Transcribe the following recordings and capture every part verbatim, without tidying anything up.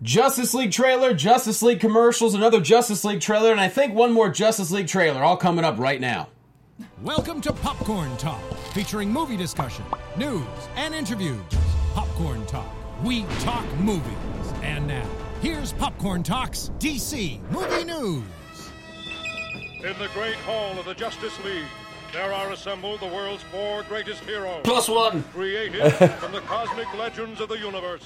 Justice League trailer, Justice League commercials, another Justice League trailer, and I think one more Justice League trailer, all coming up right now. Welcome to Popcorn Talk, featuring movie discussion, news, and interviews. Popcorn Talk, we talk movies. And now, here's Popcorn Talk's D C Movie News. In the great hall of the Justice League, there are assembled the world's four greatest heroes. Plus one. Created from the cosmic legends of the universe.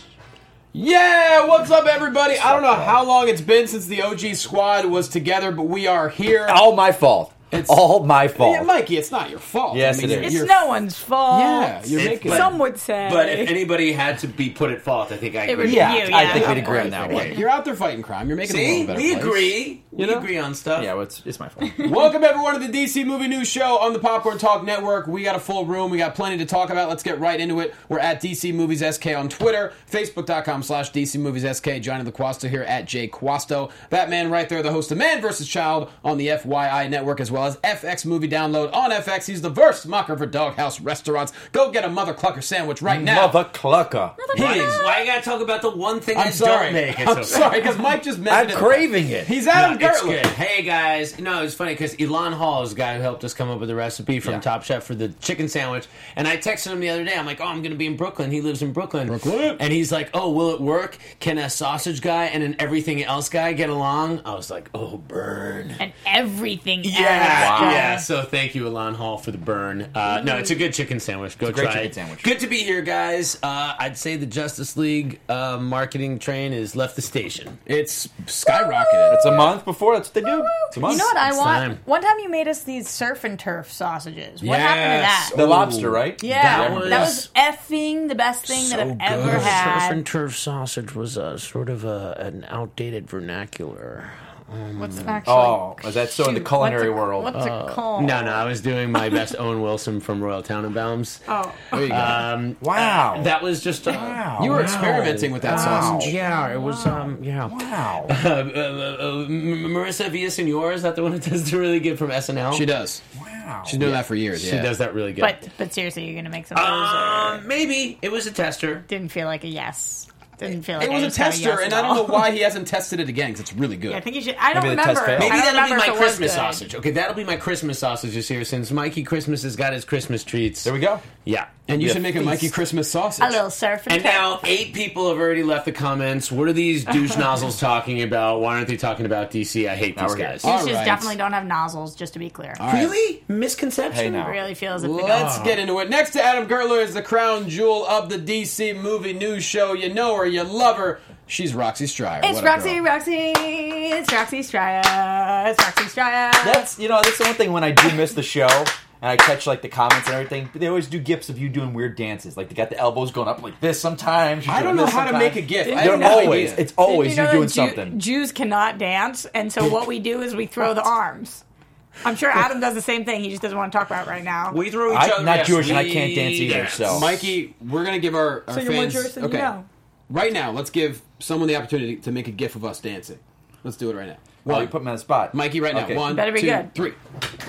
Yeah, what's up, everybody? I don't know how long it's been since the O G squad was together, but we are here. All my fault. It's all my fault. Yeah, Mikey, it's not your fault. Yes, I mean, it is. It's no one's fault. Yeah, you're It's- making but- Some would say. But if anybody had to be put at fault, I think I It agree. was Yeah, you, I yeah. think we'd Of agree on course that it one. is. You're out there fighting crime. You're making it a See, little better we place. agree. We know? agree on stuff. Yeah, well, it's, it's my fault. Welcome, everyone, to the D C Movie News Show on the Popcorn Talk Network. We got a full room. We got plenty to talk about. Let's get right into it. We're at D C Movies S K on Twitter, Facebook.com slash D C Movies S K. Johnny LaQuasto here at Jay Quasto. Batman right there, the host of Man versus. Child on the F Y I Network, as well as F X Movie Download on F X. He's the worst mocker for Doghouse Restaurants. Go get a Mother Clucker sandwich right now. Mother clucker. Why, why you gotta talk about the one thing I'm that sorry. don't make it? I'm so sorry, because Mike just I'm mentioned it. craving it. He's Adam No, it's Gertler. good. Hey guys, no, it's funny because Elon Hall is the guy who helped us come up with the recipe from Yeah. Top Chef for the chicken sandwich. And I texted him the other day. I'm like, oh, I'm going to be in Brooklyn. He lives in Brooklyn. Brooklyn. And he's like, oh, will it work? Can a sausage guy and an everything else guy get along? I was like, oh, burn. And everything Yeah, else. yeah. So thank you, Elon Hall, for the burn. Uh, no, it's a good chicken sandwich. Go It's a great try chicken it. sandwich. Good to be here, guys. Uh, I'd say the Justice League uh, marketing train has left the station. It's skyrocketed. It's a month before. That's what they do. It's a month. You know what I It's want? time. One time you made us these surf and turf sausages. What Yes. happened to that? The lobster, right? Yeah, That that was- was, effing the best thing that I've ever Surf had. and turf sausage was uh, sort of a, an outdated vernacular. What's it actually? Oh, is that so in the Shoot, culinary what's it- world? What's it called? No, no, I was doing my best Owen Wilson from Royal Tenenbaums. Oh, There you go. Um, Wow. that was just uh, Wow. you were Wow. experimenting with that Wow. sausage. Yeah, it was. Um, yeah. Wow. Uh, uh, uh, M- Marissa Villasenor, is that the one that does the really good from S N L? She does. Wow. She's doing that for years. She yeah. does that really good. but but seriously, you're gonna make some of those? or um, maybe it was a tester. didn't feel like a yes. Didn't feel like It I was a just had tester, yes and at I don't know all. why he hasn't tested it again, because it's really good. Yeah, I think you should. I don't Maybe the remember. test failed. Maybe I don't that'll be remember my if it was Christmas good. sausage. Okay, that'll be my Christmas sausage this year since Mikey Christmas has got his Christmas treats. There we go. Yeah. And you Yeah, should make a please. Mikey Christmas sausage. A little surf and, And turf. now eight people have already left the comments. What are these douche nozzles talking about? Why aren't they talking about D C? I hate Now these we're good. guys. All Douches right. definitely don't have nozzles, just to be clear. All right. Really? Misconception? Hey, now. It really feels as if they Let's don't. get into it. Next to Adam Gertler is the crown jewel of the D C Movie News Show. You know her, you love her. She's Roxy Stryer. It's What a Roxy, girl. Roxy, it's Roxy Stryer, it's Roxy Stryer. That's you know that's the one thing when I do miss the show and I catch like the comments and everything. But they always do gifs of you doing weird dances. Like they got the elbows going up like this sometimes. You're I don't doing know this how to sometimes. make a gif. I They're have no always. idea. It's always you know you doing that Jew- something. Jews cannot dance, and so what we do is we throw the arms. I'm sure Adam does the same thing. He just doesn't want to talk about it right now. We throw each I'm other. not yes, Jewish and I we can't dance either, dance. so- Mikey, we're going to give our, our so you're more fans... Jewish than okay. you know. Right now, let's give someone the opportunity to make a gif of us dancing. Let's do it right now. Well, One. you put me on the spot. Mikey, right now. Okay. One, Better be two, good. three.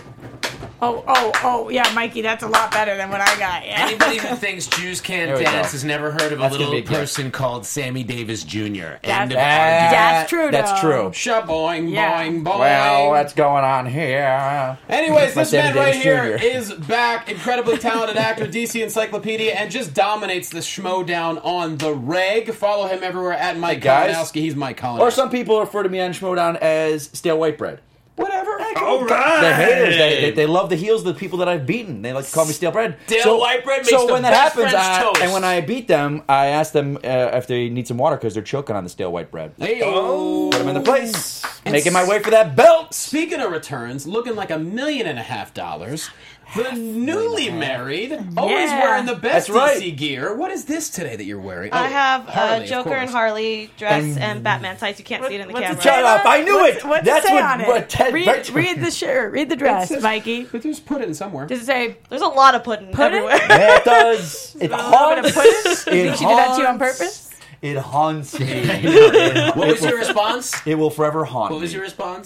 Oh, oh, oh, yeah, Mikey, that's a lot better than what I got. Yeah. Anybody who thinks Jews can't There we dance go. has never heard of a That's gonna little be a gift. person called Sammy Davis Junior That's- End of That- argument. That's true, That's though. true. Shaboing, Yeah. boing, boing. Well, what's going on here? Anyways, My this man Sammy right Davis here Junior is back. Incredibly talented actor, D C Encyclopedia, and just dominates the schmo down on the reg. Follow him everywhere at Mike Hey, guys. Kalinowski. He's Mike Kalinowski. Or some people refer to me on Schmodown as stale white bread. Whatever. All right. The haters, they, they, they love the heels of the people that I've beaten. They like to call me stale bread. Stale white bread makes so the when that best happens, French I, toast. and when I beat them, I ask them uh, if they need some water because they're choking on the stale white bread. Hey, Oh. Put them in the place. Making my way for that belt. Speaking of returns, looking like a million and a half dollars. The newly married, always Yeah. wearing the best That's right. D C gear. What is this today that you're wearing? I Oh, have Harley, a of Joker course. and Harley dress And- and, Batman tights. You can't see it in the what's it camera. say? Shut up! I knew What's, it. what's That's it say what, on it? what Ted. read, read the shirt. Read the dress, It says- Mikey. But just put it in somewhere. Does it say There's a lot of pudding, Pudding? everywhere. Yeah, it does. It a little bit of haunts. pudding? It You think she did that to you on haunts. purpose? It haunts me. It, What was will- your response? It will forever haunt What was me. your response?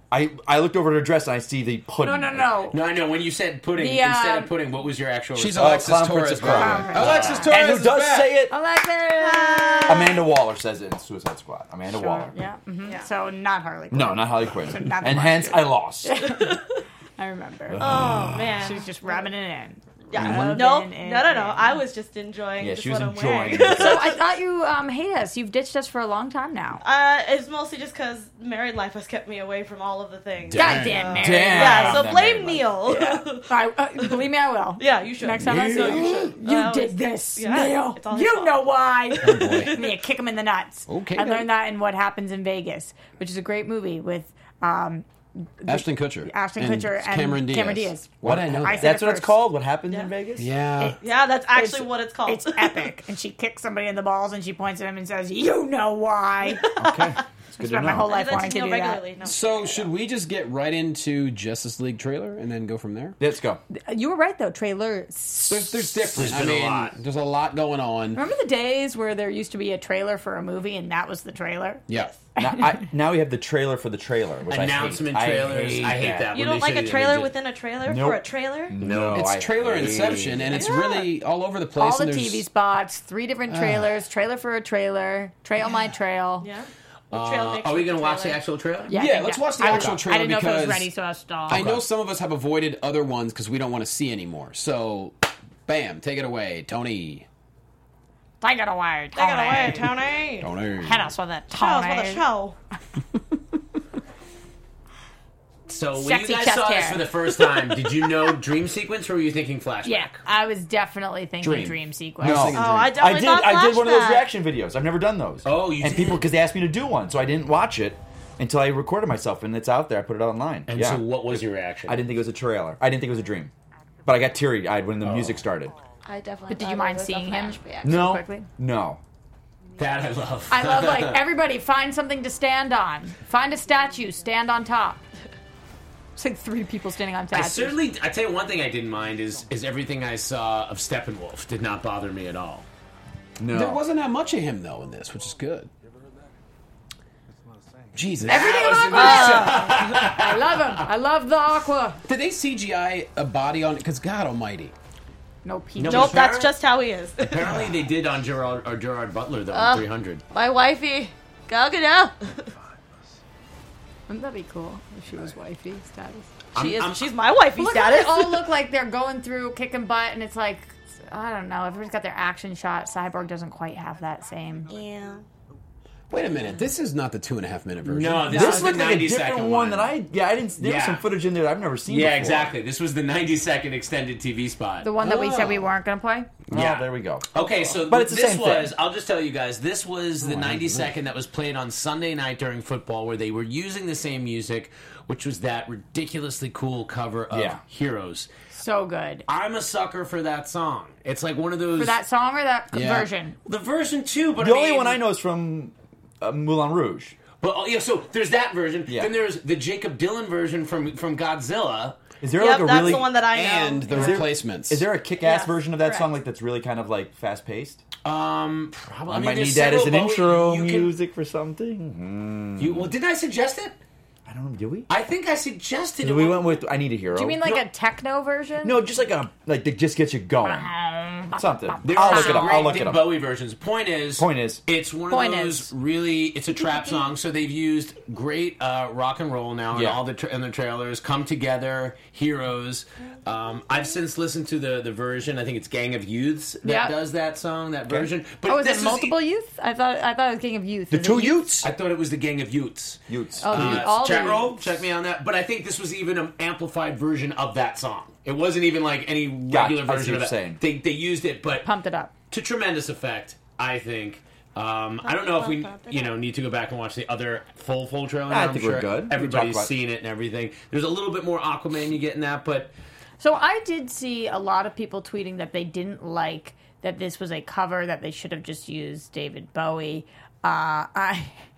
I, I looked over at her dress and I see the pudding. No, no, no. No, I know. When you said pudding, The, instead um, of pudding, what was your actual She's response? Alexis Clown Torres. Princess by the way. Bride. Alexis Torres And who is does back. say it? Alexis! Amanda Waller says it in Suicide Squad. Amanda Sure, Waller. Yeah. mhm. Yeah. So not Harley Quinn. No, not Harley Quinn. not the and one hence she- I lost. I remember. Oh man. She was just rubbing it in. Yeah. Rubbing No, it no, no, no. in. I was just enjoying. Yeah, just she was what I'm enjoying. wearing. So I thought you um, hate us. You've ditched us for a long time now. Uh, it's mostly just because married life has kept me away from all of the things. Goddamn, Mary. Damn. Yeah, so That blame married Neil. I, uh, believe me, I will. Yeah, you should. Next time I see No, you, you should. you Uh, did this, yeah, Neil. it's all his You fault. know why. Oh, boy. I'm gonna kick him in the nuts. Okay, I good. learned that in What Happens in Vegas, which is a great movie with um, Ashton Kutcher. Ashton and Kutcher and Cameron Diaz. Cameron Diaz. Why did I know I that? said That's it what it's first. called? What happens Yeah. in Vegas? Yeah. Yeah, that's actually It's- what it's called. It's epic. And she kicks somebody in the balls and she points at him and says, "You know why." Okay. It's good to Spent my know. whole I life do that wanting to to Neil do that. regularly. No. So should we just get right into Justice League trailer and then go from there? Let's go. You were right though. Trailer. There's, there's different. There's I been a mean, lot. there's a lot going on. Remember the days where there used to be a trailer for a movie and that was the trailer? Yeah. Now, I, now we have the trailer for the trailer. Which Announcement I hate. trailers. I hate that. You when don't they like say a that trailer they within a trailer Nope. for a trailer? No, It's I trailer hate inception, and it's Yeah. really all over the place. All the and T there's- V spots, three different trailers, trailer for a trailer, trail my trail. Yeah. Uh, are we going to watch the actual trailer? Yeah, I think let's that- watch the I actual was- trailer I didn't know if it was because ready, so I stopped. I know some of us have avoided other ones because we don't want to see anymore. So, bam, take it away, Tony. Take it away, Take it away, Tony. Tony. Hit us with it, Tell us Tony. what a show. So when Sexy you guys chest saw hair. this for the first time, did you know dream sequence or were you thinking flashback? Yeah, I was definitely thinking Dream. dream, sequence. I was No. thinking Oh, dream. I I definitely did. thought I did one of those flashback. reaction videos. I've never done those. Oh, you and did? people because they asked me to do one, so I didn't watch it until I recorded myself, and it's out there. I put it online. And yeah. so what was your reaction? I didn't think it was a trailer. I didn't think it was a dream, but I got teary eyed when the Oh. music started. I definitely. But did thought you it mind was a seeing him? flashback. No, quickly? no. That I love. I love like everybody find something to stand on. Find a statue, stand on top. It's like three people standing on I statues. certainly, I tell you one thing I didn't mind is is everything I saw of Steppenwolf did not bother me at all. No. There wasn't that much of him though in this, which is good. Jesus. Everything That was about the- Aqua. I love him. I love the Aqua. Did they C G I a body on it? Because God Almighty. No P. No, Nope, that's Apparently- just how he is. Apparently they did on Gerard or Gerard Butler though Uh, in three hundred. My wifey, Gal Gadot. Wouldn't that be cool if she was wifey status? She is. I'm- she's my wifey Look how status. they all look like they're going through kicking butt, and it's like, I don't know. Everybody's got their action shot. Cyborg doesn't quite have that same. Yeah. Wait a minute. This is not the two and a half minute version. No, this, This is looked the like a ninety different second one, that I. Yeah, I didn't. There was Yeah. some footage in there that I've never seen. Yeah, before. exactly. This was the ninety second extended T V spot. The one that we said we weren't going to play? Oh, Yeah. there we go. Okay, so But it's the this same was, thing. I'll just tell you guys, this was Oh, the ninety second that was played on Sunday night during football where they were using the same music, which was that ridiculously cool cover of Yeah. Heroes. So good. I'm a sucker for that song. It's like one of those. For that song or that Yeah. version? The version too, but The I only mean- one I know is from uh, Moulin Rouge. But oh, yeah, so there's that version. Yeah. Then there's the Jacob Dylan version from from Godzilla. Is there Yep, like a that's really? the one that I know. And the Is there- replacements. Is there a kick-ass Yes, version of that song, correct. like that's really kind of like fast-paced? Um, probably. I, mean, might there's need that as an several, but intro you can- music for something. You, well, didn't I suggest it? I don't know. Did we? I think I suggested Did it. we went with "I Need a Hero"? Do you mean like No. a techno version? no, just like a like that just gets you going. Something. There I'll are look it up. great I'll look David it up. Bowie versions. Point is, Point is- it's one Point of those is. really. It's a trap song, so they've used great uh, rock and roll now in Yeah. all the tra- in the trailers. Come Together, Heroes. Um, I've since listened to the the version. I think it's Gang of Youths that Yeah. does that song. That version. But Oh, is this it was- multiple youth? I thought I thought it was King of Youth. The Is it two youth? Utes. I thought it was the Gang of Youths. Utes. Oh, the Uh, youth. All chat the roll, youths. check me on that. But I think this was even an amplified version of that song. It wasn't even like any Gotcha. regular I see version what of it. you're saying. They they used it, but Pumped it up. to tremendous effect, I think. Um, I don't know if we, you know, need to go back and watch the other full full trailer. I I'm think sure we're good. We Everybody's talked about- seen it and everything. There's a little bit more Aquaman you get in that, but So I did see a lot of people tweeting that they didn't like that this was a cover, that they should have just used David Bowie. Uh, I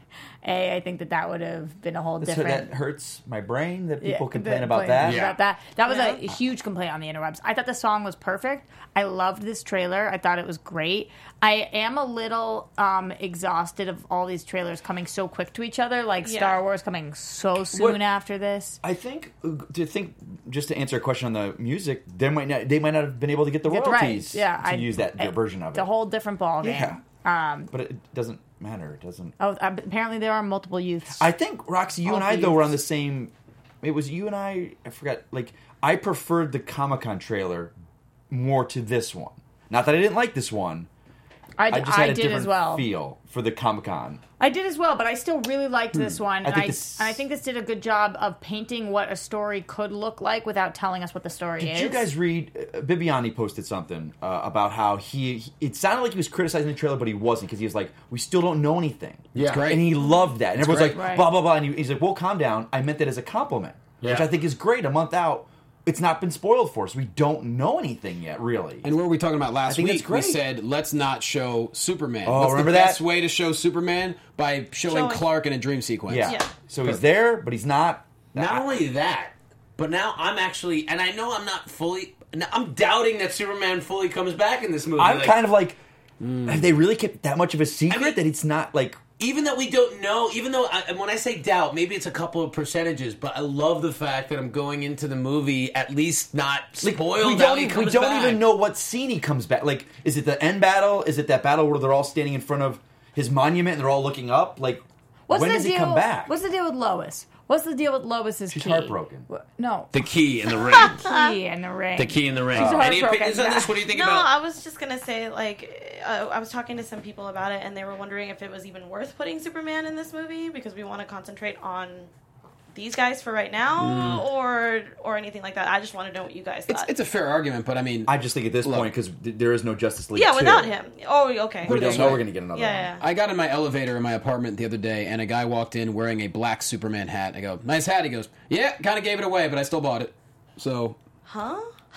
A, I think that that would have been a whole So different. that hurts my brain that people Yeah, complain the- about complain that. Yeah. About that. That was a, Yeah. a huge complaint on the interwebs. I thought the song was perfect. I loved this trailer. I thought it was great. I am a little um, exhausted of all these trailers coming so quick to each other, like Yeah. Star Wars coming so soon What- after this. I think to think just to answer a question on the music, they might not they might not have been able to get the Get the royalties rights. Yeah, to I- use that their it- version of It's it. a whole different ballgame. Yeah. Um, But it doesn't matter. It doesn't. oh, uh, apparently there are multiple youths. I think Roxy, you All and I the though were on the youths. same. It was you and I. I forgot. Like I preferred the Comic Con trailer more to this one. Not that I didn't like this one. I, I d- just had I a did different as well. feel for the Comic Con. I did as well, but I still really liked this one. I And think I, this- and I think this did a good job of painting what a story could look like without telling us what the story Did is. you guys read? Uh, Bibiani posted something uh, about how he, he. It sounded like he was criticizing the trailer, but he wasn't because he was like, "We still don't know anything." Yeah. It's great. and he loved that. And everyone's great. like, Right. "Blah blah blah," and he, he's like, "Well, calm down. I meant that as a compliment," which Yeah. I think is great. A month out, it's not been spoiled for us. We don't know anything yet, really. And what were we talking about last I think week? that's great. We said let's not show Superman. Oh, What's remember the that? best way to show Superman? By showing, Showing- Clark in a dream sequence. yeah. Yeah. So he's there, but he's not. Not only that, but now I'm actually, and I know I'm not fully. now I'm doubting that Superman fully comes back in this movie. I'm Like, kind of like, have they really kept that much of a secret I mean- that it's not like? even though we don't know, even though I, and when I say doubt, maybe it's a couple of percentages, but I love the fact that I'm going into the movie at least not Like, spoiled. we how don't, he even, we comes don't back. even know what scene he comes back. Like, is it the end battle? Is it that battle where they're all standing in front of his monument and they're all looking up? Like, What's when the does deal? he come back? What's the deal with Lois? What's the deal with Lois's She's key? heartbroken. What- No, The key in the ring. key in the ring. The key in the ring. She's Any heartbroken. opinions on this? What do you think No, about? I was just gonna say like uh, I was talking to some people about it, and they were wondering if it was even worth putting Superman in this movie because we want to concentrate on these guys for right now, or or anything like that. I just want to know what you guys It's, thought. it's a fair argument, but I mean, I just think at this Look. point, because th- there is no Justice League yeah, two, without him. Oh, okay. we don't this know way. we're going to get another Yeah, one. yeah. I got in my elevator in my apartment the other day, and a guy walked in wearing a black Superman hat. I go, nice hat. He goes, yeah, kind of gave it away, but I still bought it. So Huh?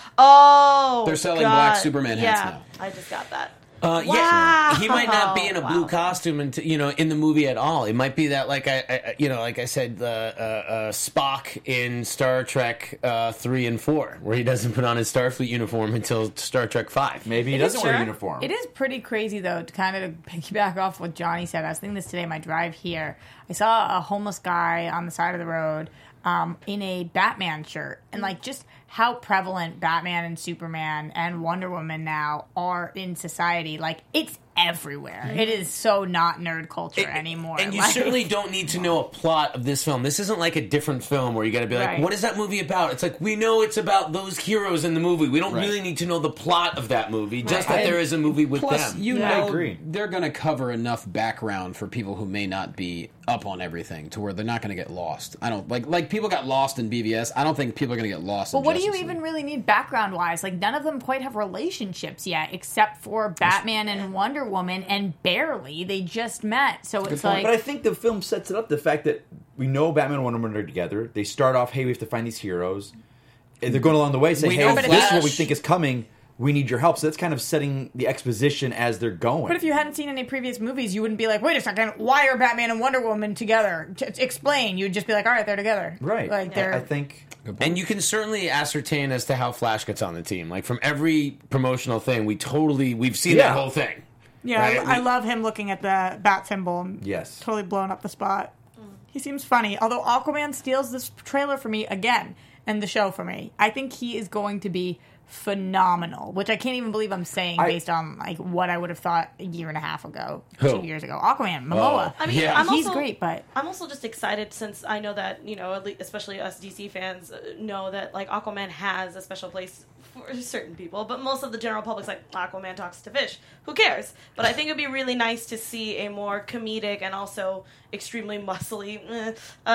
Oh, They're selling God. black Superman hats yeah, now. I just got that. Uh, Wow. Yeah, he might not be in a blue Wow. costume, and you know, in the movie at all. It might be that, like I, I you know, like I said, uh, uh, uh, Spock in Star Trek uh, three and four, where he doesn't put on his Starfleet uniform until Star Trek five. Maybe he It is doesn't wear a sure. uniform. It is pretty crazy, though, to kind of piggyback off what Johnny said. I was thinking this today on my drive here. I saw a homeless guy on the side of the road um, in a Batman shirt. And, like, just how prevalent Batman and Superman and Wonder Woman now are in society. Like, it's everywhere. It is so not nerd culture It- anymore. And you Like- certainly don't need to know a plot of this film. This isn't like a different film where you got to be like, Right. what is that movie about? It's like, we know it's about those heroes in the movie. We don't Right. really need to know the plot of that movie, just that And there is a movie with plus, them. you Yeah. know, I agree. they're going to cover enough background for people who may not be up on everything to where they're not going to get lost. I don't like like people got lost in B V S. I don't think people are going to get lost. But in what do you Justice even League. really need background wise? Like, none of them quite have relationships yet, except for Batman and Wonder Woman, and barely. They just met. So it's like. But I think the film sets it up. The fact that we know Batman and Wonder Woman are together. They start off, hey, we have to find these heroes. And they're going along the way saying, We hey, know this is what Flash- we think is coming. We need your help. So that's kind of setting the exposition as they're going. But if you hadn't seen any previous movies, you wouldn't be like, wait a second, why are Batman and Wonder Woman together? T- explain. You'd just be like, all right, they're together. right. Like, I, they're. I think... And you can certainly ascertain as to how Flash gets on the team. Like, from every promotional thing, we totally, we've seen Yeah. that whole thing. yeah, right? I, I We- love him looking at the bat symbol and Yes. totally blowing up the spot. He seems funny. Although Aquaman steals this trailer for me again and the show for me. I think he is going to be phenomenal, which I can't even believe I'm saying I- based on like what I would have thought a year and a half ago, Who? two years ago. Aquaman, Momoa. I mean, Yeah. I'm He's also, great, but I'm also just excited since I know that, you know, at least, especially us D C fans uh, know that, like, Aquaman has a special place for certain people, but most of the general public's like, Aquaman talks to fish. Who cares? But I think it'd be really nice to see a more comedic and also extremely muscly eh,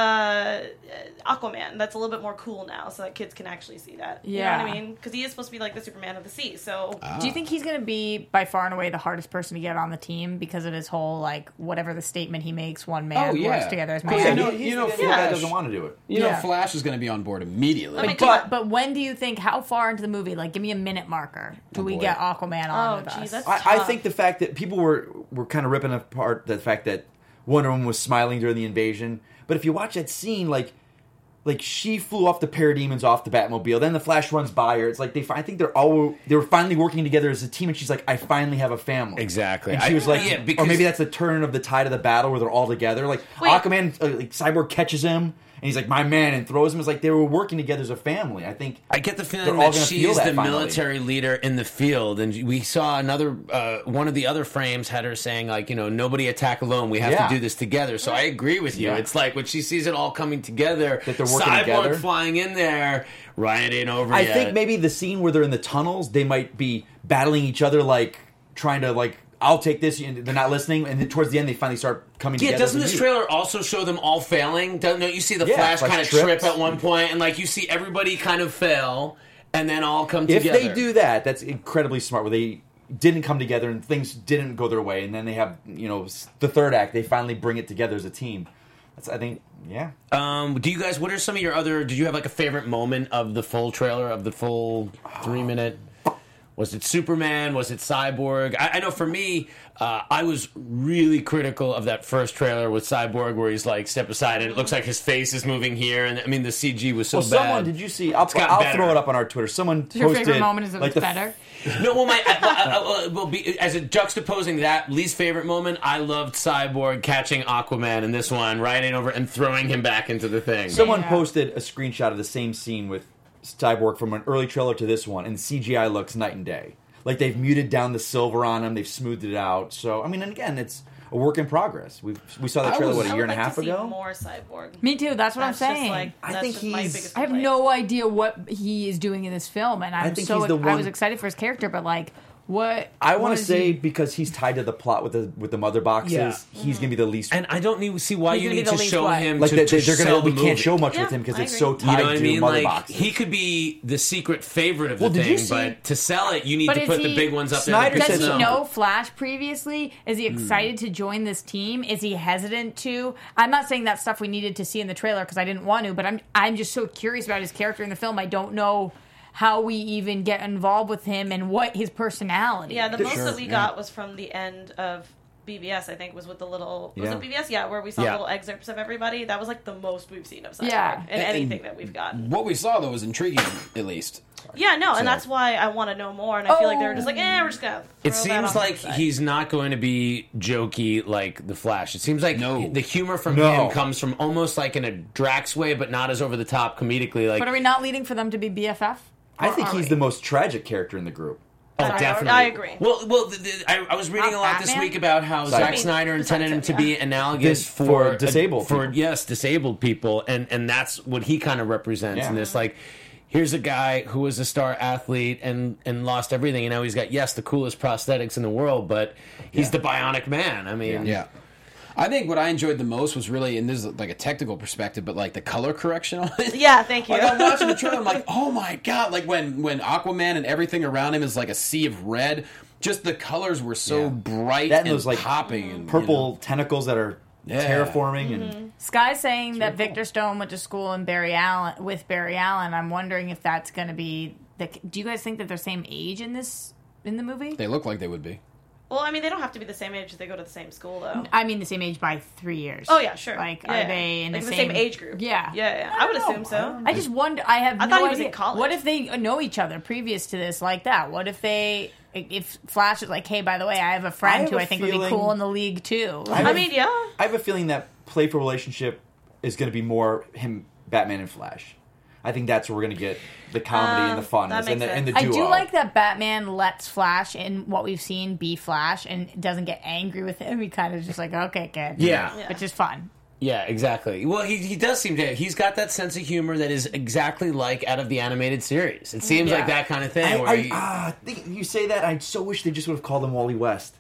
uh, Aquaman that's a little bit more cool now, so that kids can actually see that. You know Yeah. what I mean? Because he is supposed to be like the Superman of the sea, so... do you think he's going to be by far and away the hardest person to get on the team because of his whole like whatever the statement he makes, one man Oh, yeah. works together as Yeah, man? you know- he- you know he's the Flash- guy doesn't want to do it. You know, Yeah. Flash is going to be on board immediately. I mean, But but when do you think? How far into the movie? Like, give me a minute marker. Do Oh, we boy. get Aquaman on Oh, with geez, us? that's I, I tough. think the fact that people were were kind of ripping apart the fact that Wonder Woman was smiling during the invasion. But if you watch that scene, like, like she flew off the parademons off the Batmobile. Then the Flash runs by her. It's like they. I think they're all they were finally working together as a team. And she's like, I finally have a family. Exactly. And she I- was like, yeah, because- or maybe that's the turn of the tide of the battle where they're all together. Like Wait. Aquaman, uh, like Cyborg catches him. And he's like, my man, and throws him. It's like they were working together as a family. I think I get the they're feeling all that gonna feel she's that the finally. military leader in the field, and we saw another uh, one of the other frames had her saying like, you know, nobody attack alone. We have Yeah. to do this together. So I agree with you. Yeah. It's like when she sees it all coming together, That they're working Cyborg together. flying in there, Ryan ain't over I yet. think maybe the scene where they're in the tunnels, they might be battling each other, like trying to like, I'll take this, and they're not listening. And then towards the end, they finally start coming Yeah, together. doesn't as a this unit. trailer also show them all failing? Don't you see the Yeah, Flash Flash kind of trips. trip at one point, and like you see everybody kind of fail, and then all come If together. they do that, that's incredibly smart. Where they didn't come together and things didn't go their way, and then they have, you know, the third act. They finally bring it together as a team. That's, I think, yeah. Um, do you guys? What are some of your other? Did you have like a favorite moment of the full trailer of the full three minute? Was it Superman? Was it Cyborg? I, I know for me, uh, I was really critical of that first trailer with Cyborg, where he's like step aside and it looks like his face is moving here, and I mean the C G was so Well, bad. someone did you see? I'll, It's got I'll better. throw it up on our Twitter. Someone Your posted favorite moment is that like it's the better? No, well, my uh, uh, uh, well, be, as a juxtaposing that least favorite moment, I loved Cyborg catching Aquaman in this one, riding over and throwing him back into the thing. Someone Yeah. posted a screenshot of the same scene with Cyborg from an early trailer to this one, and C G I looks night and day. Like they've muted down the silver on him, they've smoothed it out. So I mean, and again, it's a work in progress. We we saw that I trailer was- what a I year would and a like half to see ago. more Cyborg. Me too. That's what That's I'm just saying. like I that's think just my he's- biggest I have complaint. no idea what he is doing in this film, and I'm I think so he's the I one- was excited for his character, but like, what? I what want to is say he- because he's tied to the plot with the with the mother boxes, Yeah. he's gonna be the least. And I don't need, see why He's you gonna be need the to least show what? him like to, they, to they're gonna, sell we the can't movie. show much Yeah, with him because I it's agree. so You tied know what I to mean? mother Like boxes. he could be the secret favorite of the Well, did thing, you see- but to sell it, you need But to is put the he- big ones up Snyder there. said Does he so. know Flash previously? Is he excited to join this team? Is he hesitant to? I'm not saying that stuff we needed to see in the trailer because I didn't want to, but I'm I'm just so curious about his character in the film. I don't know how we even get involved with him and what his personality. Yeah, the is. most Sure, that we yeah. got was from the end of B B S. I think was with the little was Yeah. it B B S? Yeah, where we saw Yeah. little excerpts of everybody. That was like the most we've seen of Cyborg Yeah. in And- anything that we've gotten. What we saw though was intriguing, at least. Yeah, no, So- and that's why I want to know more. And I feel like they were just like, eh, we're just gonna. It throw that seems off to like the side. he's not going to be jokey like the Flash. It seems like No. the humor from No. him comes from almost like in a Drax way, but not as over the top comedically. Like, But are we not leading for them to be B F F? I Or think are he's we? the most tragic character in the group. oh, I- definitely. I agree. Well, well, the, the, I, I was reading Not a lot this Batman? week about how Cyborg. Zack Snyder Besides intended him him, to yeah. be analogous This- for, for disabled for people. yes, disabled people, and and that's what he kind of represents Yeah. in this. Like, here's a guy who was a star athlete and and lost everything, and now he's got yes the coolest prosthetics in the world, but he's Yeah. the bionic man. I mean, Yeah. I think what I enjoyed the most was really, and this is like a technical perspective, but like the color correction on it. Yeah, thank you. Like I'm watching the trailer, I'm like, oh my god! Like when when Aquaman and everything around him is like a sea of red. Just the colors were so Yeah. bright That and and those, like, popping, and, Purple tentacles that are Yeah. terraforming Mm-hmm. and Sky's saying that Victor Stone went to school in Barry Allen with Barry Allen. I'm wondering if that's going to be the. Do you guys think that they're same age in this in the movie? They look like they would be. Well, I mean, they don't have to be the same age if they go to the same school, though. I mean, the same age by three years. Oh yeah, sure. Like, Yeah, are yeah. they in like the, the same, same age group? Yeah, Yeah, yeah. I would assume so. I just wonder. I have I no thought he was idea. in college. What if they know each other previous to this, like that? What if they, if Flash is like, hey, by the way, I have a friend I have who a I think would be feeling- cool in the league too. I I have- mean, yeah. I have a feeling that playful relationship is going to be more him, Batman and Flash. I think that's where we're going to get the comedy and the fun that and the, makes and the I duo. do like that Batman lets Flash in what we've seen be Flash and doesn't get angry with him. He kind of just like, okay, kid. Yeah. Yeah. Which is fun. Yeah, exactly. Well, he, he does seem to. He's got that sense of humor that is exactly like out of the animated series. It seems Yeah. like that kind of thing. I, where I, he- ah, think- you say that. I so wish they just would have called him Wally West.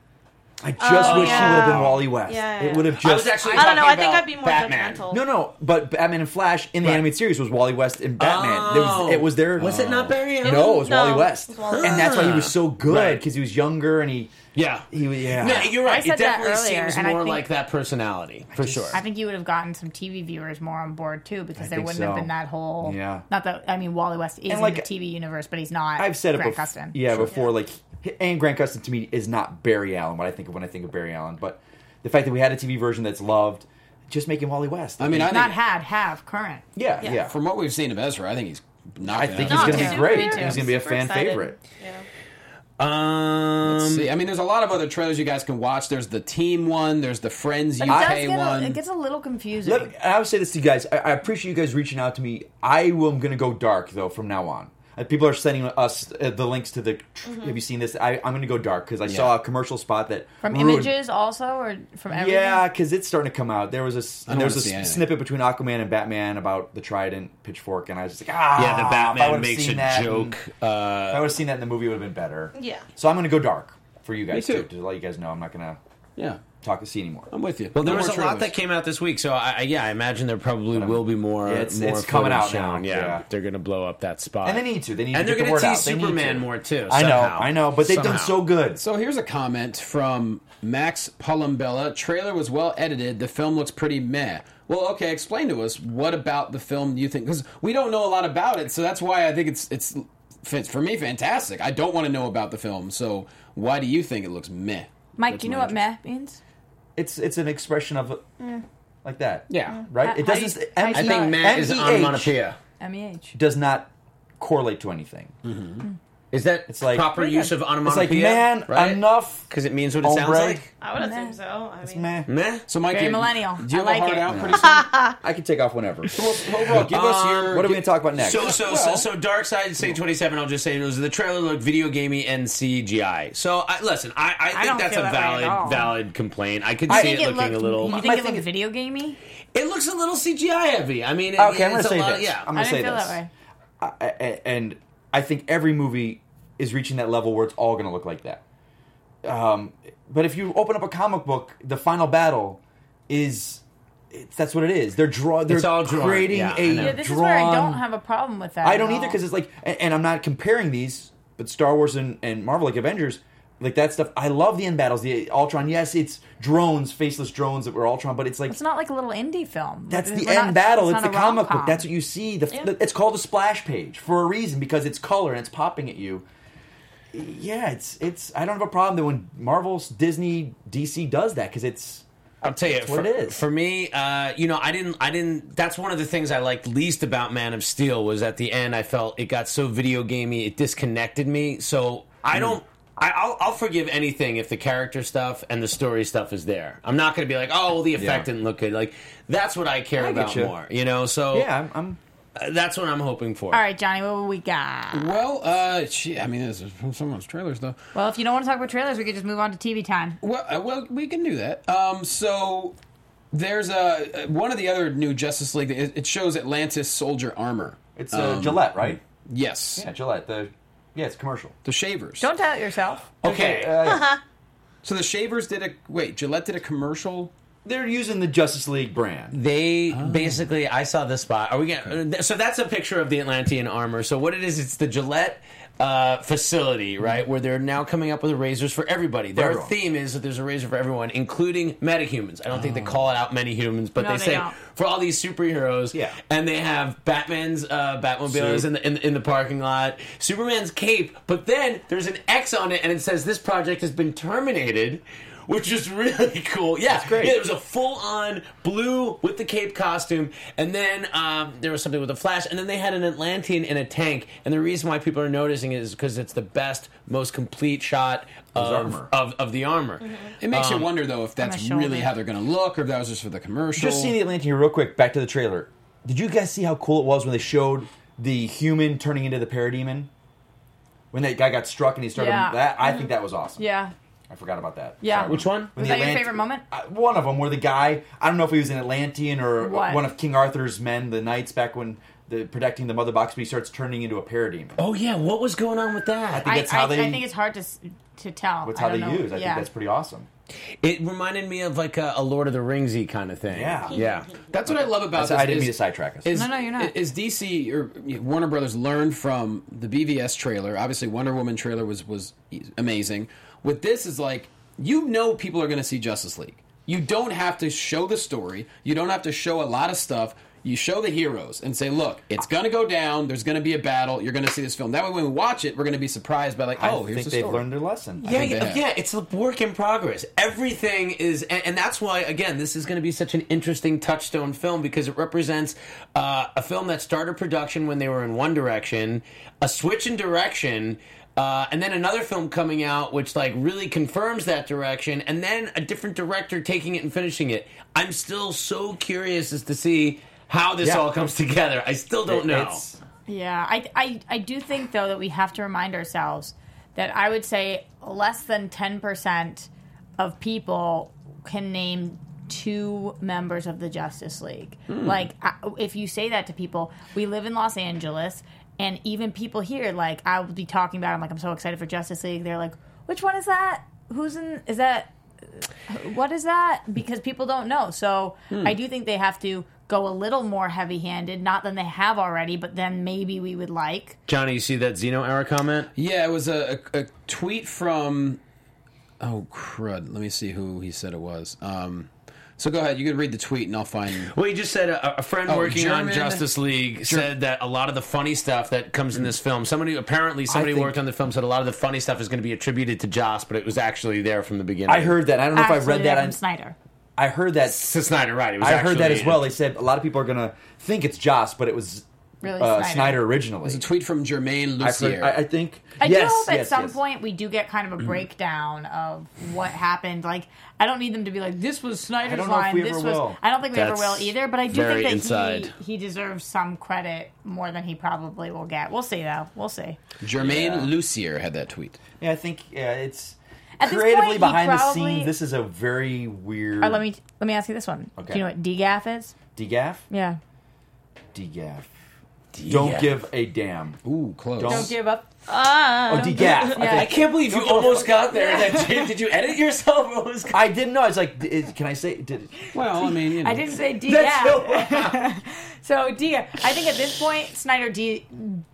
I just Oh, wish he would yeah. have been Wally West. Yeah, It yeah. would have just. I was actually. I don't know. talking I think about I'd be more Batman. judgmental. no, no, but Batman and Flash in the Right. animated series was Wally West and Batman. There Oh. was, it was their. Was it not Barry Allen? No, it was No, Wally West, it was Wally and that's why he was so good Right. because he was younger and he. Yeah. He was yeah. No, you're I right. said It that definitely earlier, seems and I more think- like that personality, for sure. I think you would have gotten some T V viewers more on board too, because I there think wouldn't have so. been that whole. Yeah. Not that I mean, Wally West is And, like, in the T V universe, but he's not. I've said it Grant before. Gustin. Yeah, before like, and Grant Gustin to me is not Barry Allen. What I think of when I think of Barry Allen, but the fact that we had a T V version that's loved, just making Wally West. I mean, I think Not had, have, current. yeah, Yeah. yeah. from what we've seen of Ezra, I think he's not. I think No, he's going to too. be great. Me He's too. going to be a Super fan excited. favorite. Yeah. Um, Let's see. I mean, there's a lot of other trailers you guys can watch. There's the team one. There's the Friends But U it does K get one. a, it gets a little confusing. Let me, I would say this to you guys. I, I appreciate you guys reaching out to me. I am going to go dark, though, from now on. Uh, people are sending us uh, the links to the... Mm-hmm. Have you seen this? I, I'm going to go dark because I saw a commercial spot that... from ruined- images also, or from everything? Yeah, because it's starting to come out. There was a, s- don't there was wanna a see s- anything. snippet between Aquaman and Batman about the trident pitchfork, and I was just like, ah, yeah, the if I Batman would've makes seen a that joke. and- if I Uh, would have seen that in the movie, it would have been better. Yeah. So I'm going to go dark for you guys, Me too. too, to let you guys know I'm not going to yeah, talk to see anymore. I'm with you. well, there No was a more lot trailers. that came out this week, so I, I, yeah, I imagine there probably will be more. Yeah, it's- more it's coming footage out now, shown. Yeah, yeah. they're going to blow up that spot, And they need to. They need and to they're get the going to word out. tease They need Superman to. more too. I know, somehow. I know, but they've done Somehow. so good. So here's a comment from Max Palambella. Trailer was well edited. The film looks pretty meh. Well, okay, explain to us what about the film do you think? Because we don't know a lot about it, so that's why I think it's it's it's for me fantastic. I don't want to know about the film, so why do you think it looks meh? Mike, That's do you know my what meh means? It's it's an expression of like that. Yeah. Right? How- It how do doesn't. you- how do you I think M E H. Matt is M E H onomatopoeia. M E H. does not correlate to anything. Is that It's like- proper use of It's onomatopoeia? like, man, right? enough. Because it means what it sounds Ombre. like. I would Meh. assume so. I It's mean, meh. Meh. So, Mike, Very you- millennial. do you have I a like hard it. out pretty soon? I can take off whenever. Well, overall, give us your. What are we going to talk about next? So, so, so, so, Dark Side, Say twenty-seven. I'll just say it was the trailer looked video gamey and C G I. So, I, listen, I, I think don't that's feel a that way at valid, all. valid complaint. I could I see think it it looking looked. a little. You My think it thing looked is- video gamey? It looks a little C G I heavy. I mean, it, Okay, I'm going it's to a say lot, this. Yeah, I'm I going to didn't say feel this. that way. I, I, and I think every movie is reaching that level where it's all going to look like that. Um, but if you open up a comic book, the final battle is it's, that's what it is. They're draw. They're It's all drawn, creating yeah, I a know. Yeah, this drawn. is where I don't have a problem with that. I at don't all. either because it's like, and, and I'm not comparing these, but Star Wars and, and Marvel, like Avengers, like that stuff. I love the end battles, the Ultron. Yes, it's drones, faceless drones that were Ultron, but it's like It's not like a little indie film. that's the We're end not- battle. It's, not the a comic book. rom-com. That's what you see. The, Yeah. the- it's called a splash page for a reason because it's color and it's popping at you. Yeah, it's it's. I don't have a problem that when Marvel, Disney, D C does that because it's. I'll tell you, That's for, what it is. for me, uh, you know, I didn't, I didn't. That's one of the things I liked least about Man of Steel was at the end. I felt it got so video gamey, it disconnected me. So I don't. I, I'll, I'll forgive anything if the character stuff and the story stuff is there. I'm not going to be like, oh, well, the effect Yeah. didn't look good. Like that's what I care I get about you. more. You know, so Yeah, I'm. I'm uh, that's what I'm hoping for. All right, Johnny, what we got? Well, uh, gee, I mean, this is from someone's trailers, though. Well, if you don't want to talk about trailers, we could just move on to T V time. Well, uh, well, we can do that. Um, so there's a one of the other new Justice League. It, it shows Atlantis soldier armor. it's uh, Um, Gillette, right? Yes, Yeah, Gillette. The yeah, it's commercial. the shavers. Don't doubt yourself. Okay. Uh, yeah. So the shavers did a wait. Gillette did a commercial. They're using the Justice League brand. They basically, I saw this spot. Are we gonna? So that's a picture of the Atlantean armor. So what it is, it's the Gillette uh, facility, right, where they're now coming up with razors for everybody. Their everyone. theme is that there's a razor for everyone, including metahumans. I don't think they call it out many humans, but No, they they say don't. for all these superheroes. Yeah. And they have Batman's uh, Batmobile Suit. in the in, in the parking lot, Superman's cape, but then there's an X on it, and it says this project has been terminated. Which is really cool. Yeah, That's great. Yeah, there was a full-on blue with the cape costume, and then um, there was something with a flash, and then they had an Atlantean in a tank. And the reason why people are noticing it is because it's the best, most complete shot of armor. of, of the armor. It makes Um, you wonder though if that's the shoulder. really how they're going to look, or if that was just for the commercial. Just seeing the Atlantean real quick. Back to the trailer. Did you guys see how cool it was when they showed the human turning into the parademon? When that guy got struck and he started Yeah. that, I think that was awesome. Yeah. I forgot about that. Yeah. Sorry. Which one? When Was the that your Atlant- favorite moment? Uh, one of them, where the guy, I don't know if he was an Atlantean or What? one of King Arthur's men, the knights back when the protecting the mother box, but he starts turning into a parademon. Oh yeah, what was going on with that? think I, that's how I, they- I think it's hard to s- to tell. That's I how they don't know. use. I yeah. think that's pretty awesome. It reminded me of like a, a Lord of the Ringsy kind of thing. Yeah. yeah. That's what I love about That's- this. I didn't is- mean to sidetrack us. Is, No, no, you're not. Is D C or Warner Brothers learned from the B V S trailer? Obviously, Wonder Woman trailer was was amazing. With this, is like you know people are going to see Justice League. You don't have to show the story. You don't have to show a lot of stuff. You show the heroes and say, look, it's going to go down. There's going to be a battle. You're going to see this film. That way, when we watch it, we're going to be surprised by, like, oh, I here's think the they've story. learned their lesson. Yeah, think they yeah, have. yeah, it's a work in progress. Everything is, and, and that's why, again, this is going to be such an interesting touchstone film because it represents uh, a film that started production when they were in one direction, a switch in direction, uh, and then another film coming out which like really confirms that direction, and then a different director taking it and finishing it. I'm still so curious as to see how this Yeah. all comes together. I still don't It- know. it's- Yeah, I, I, I do think, though, that we have to remind ourselves that I would say less than ten percent of people can name two members of the Justice League. Like, I- if you say that to people, we live in Los Angeles, and even people here, like, I will be talking about, I'm like, I'm so excited for Justice League. They're like, which one is that? Who's in, is that, what is that? Because people don't know. So I do think they have to go a little more heavy-handed, not than they have already, but then maybe we would like. Johnny, you see that Xeno era comment? Yeah, it was a, a, a tweet from, oh, crud. Let me see who he said it was. Um, so go ahead. You could read the tweet, and I'll find... Well, he just said a, a friend Oh, working German- on Justice League said that a lot of the funny stuff that comes in this film, somebody apparently somebody think- worked on the film said a lot of the funny stuff is going to be attributed to Joss, but it was actually there from the beginning. I heard that. I don't know if I Actually, read that. they're on from Snyder. I heard that. to Snyder, right? It was I heard that actually- as well. They said a lot of people are going to think it's Joss, but it was Really, uh, Snyder. Snyder originally. It's a tweet from Jermaine I've heard, Lucier. I, I think. I yes, do hope at yes, some yes. point we do get kind of a breakdown of what happened. Like, I don't need them to be like, this was Snyder's I don't know if line. we This ever was. will. I don't think we ever That's will either. But I do very think that inside. he he deserves some credit more than he probably will get. We'll see though. We'll see. Jermaine Yeah. Lucier had that tweet. Yeah, I think yeah, it's At this creatively point, he behind the probably- scenes. This is a very weird. Uh, let me let me ask you this one. Okay. Do you know what D G A F is? D G A F. Yeah. D G A F. Don't give a damn. Ooh, close. Don't- Don't give up. Oh, D G A F. Yeah. I can't believe you almost got there. That, did you edit yourself? What was- I didn't know. I was like, is, can I say? Did, Well, I mean, you know. I didn't say D G A F. So D G A F. I think at this point Snyder D.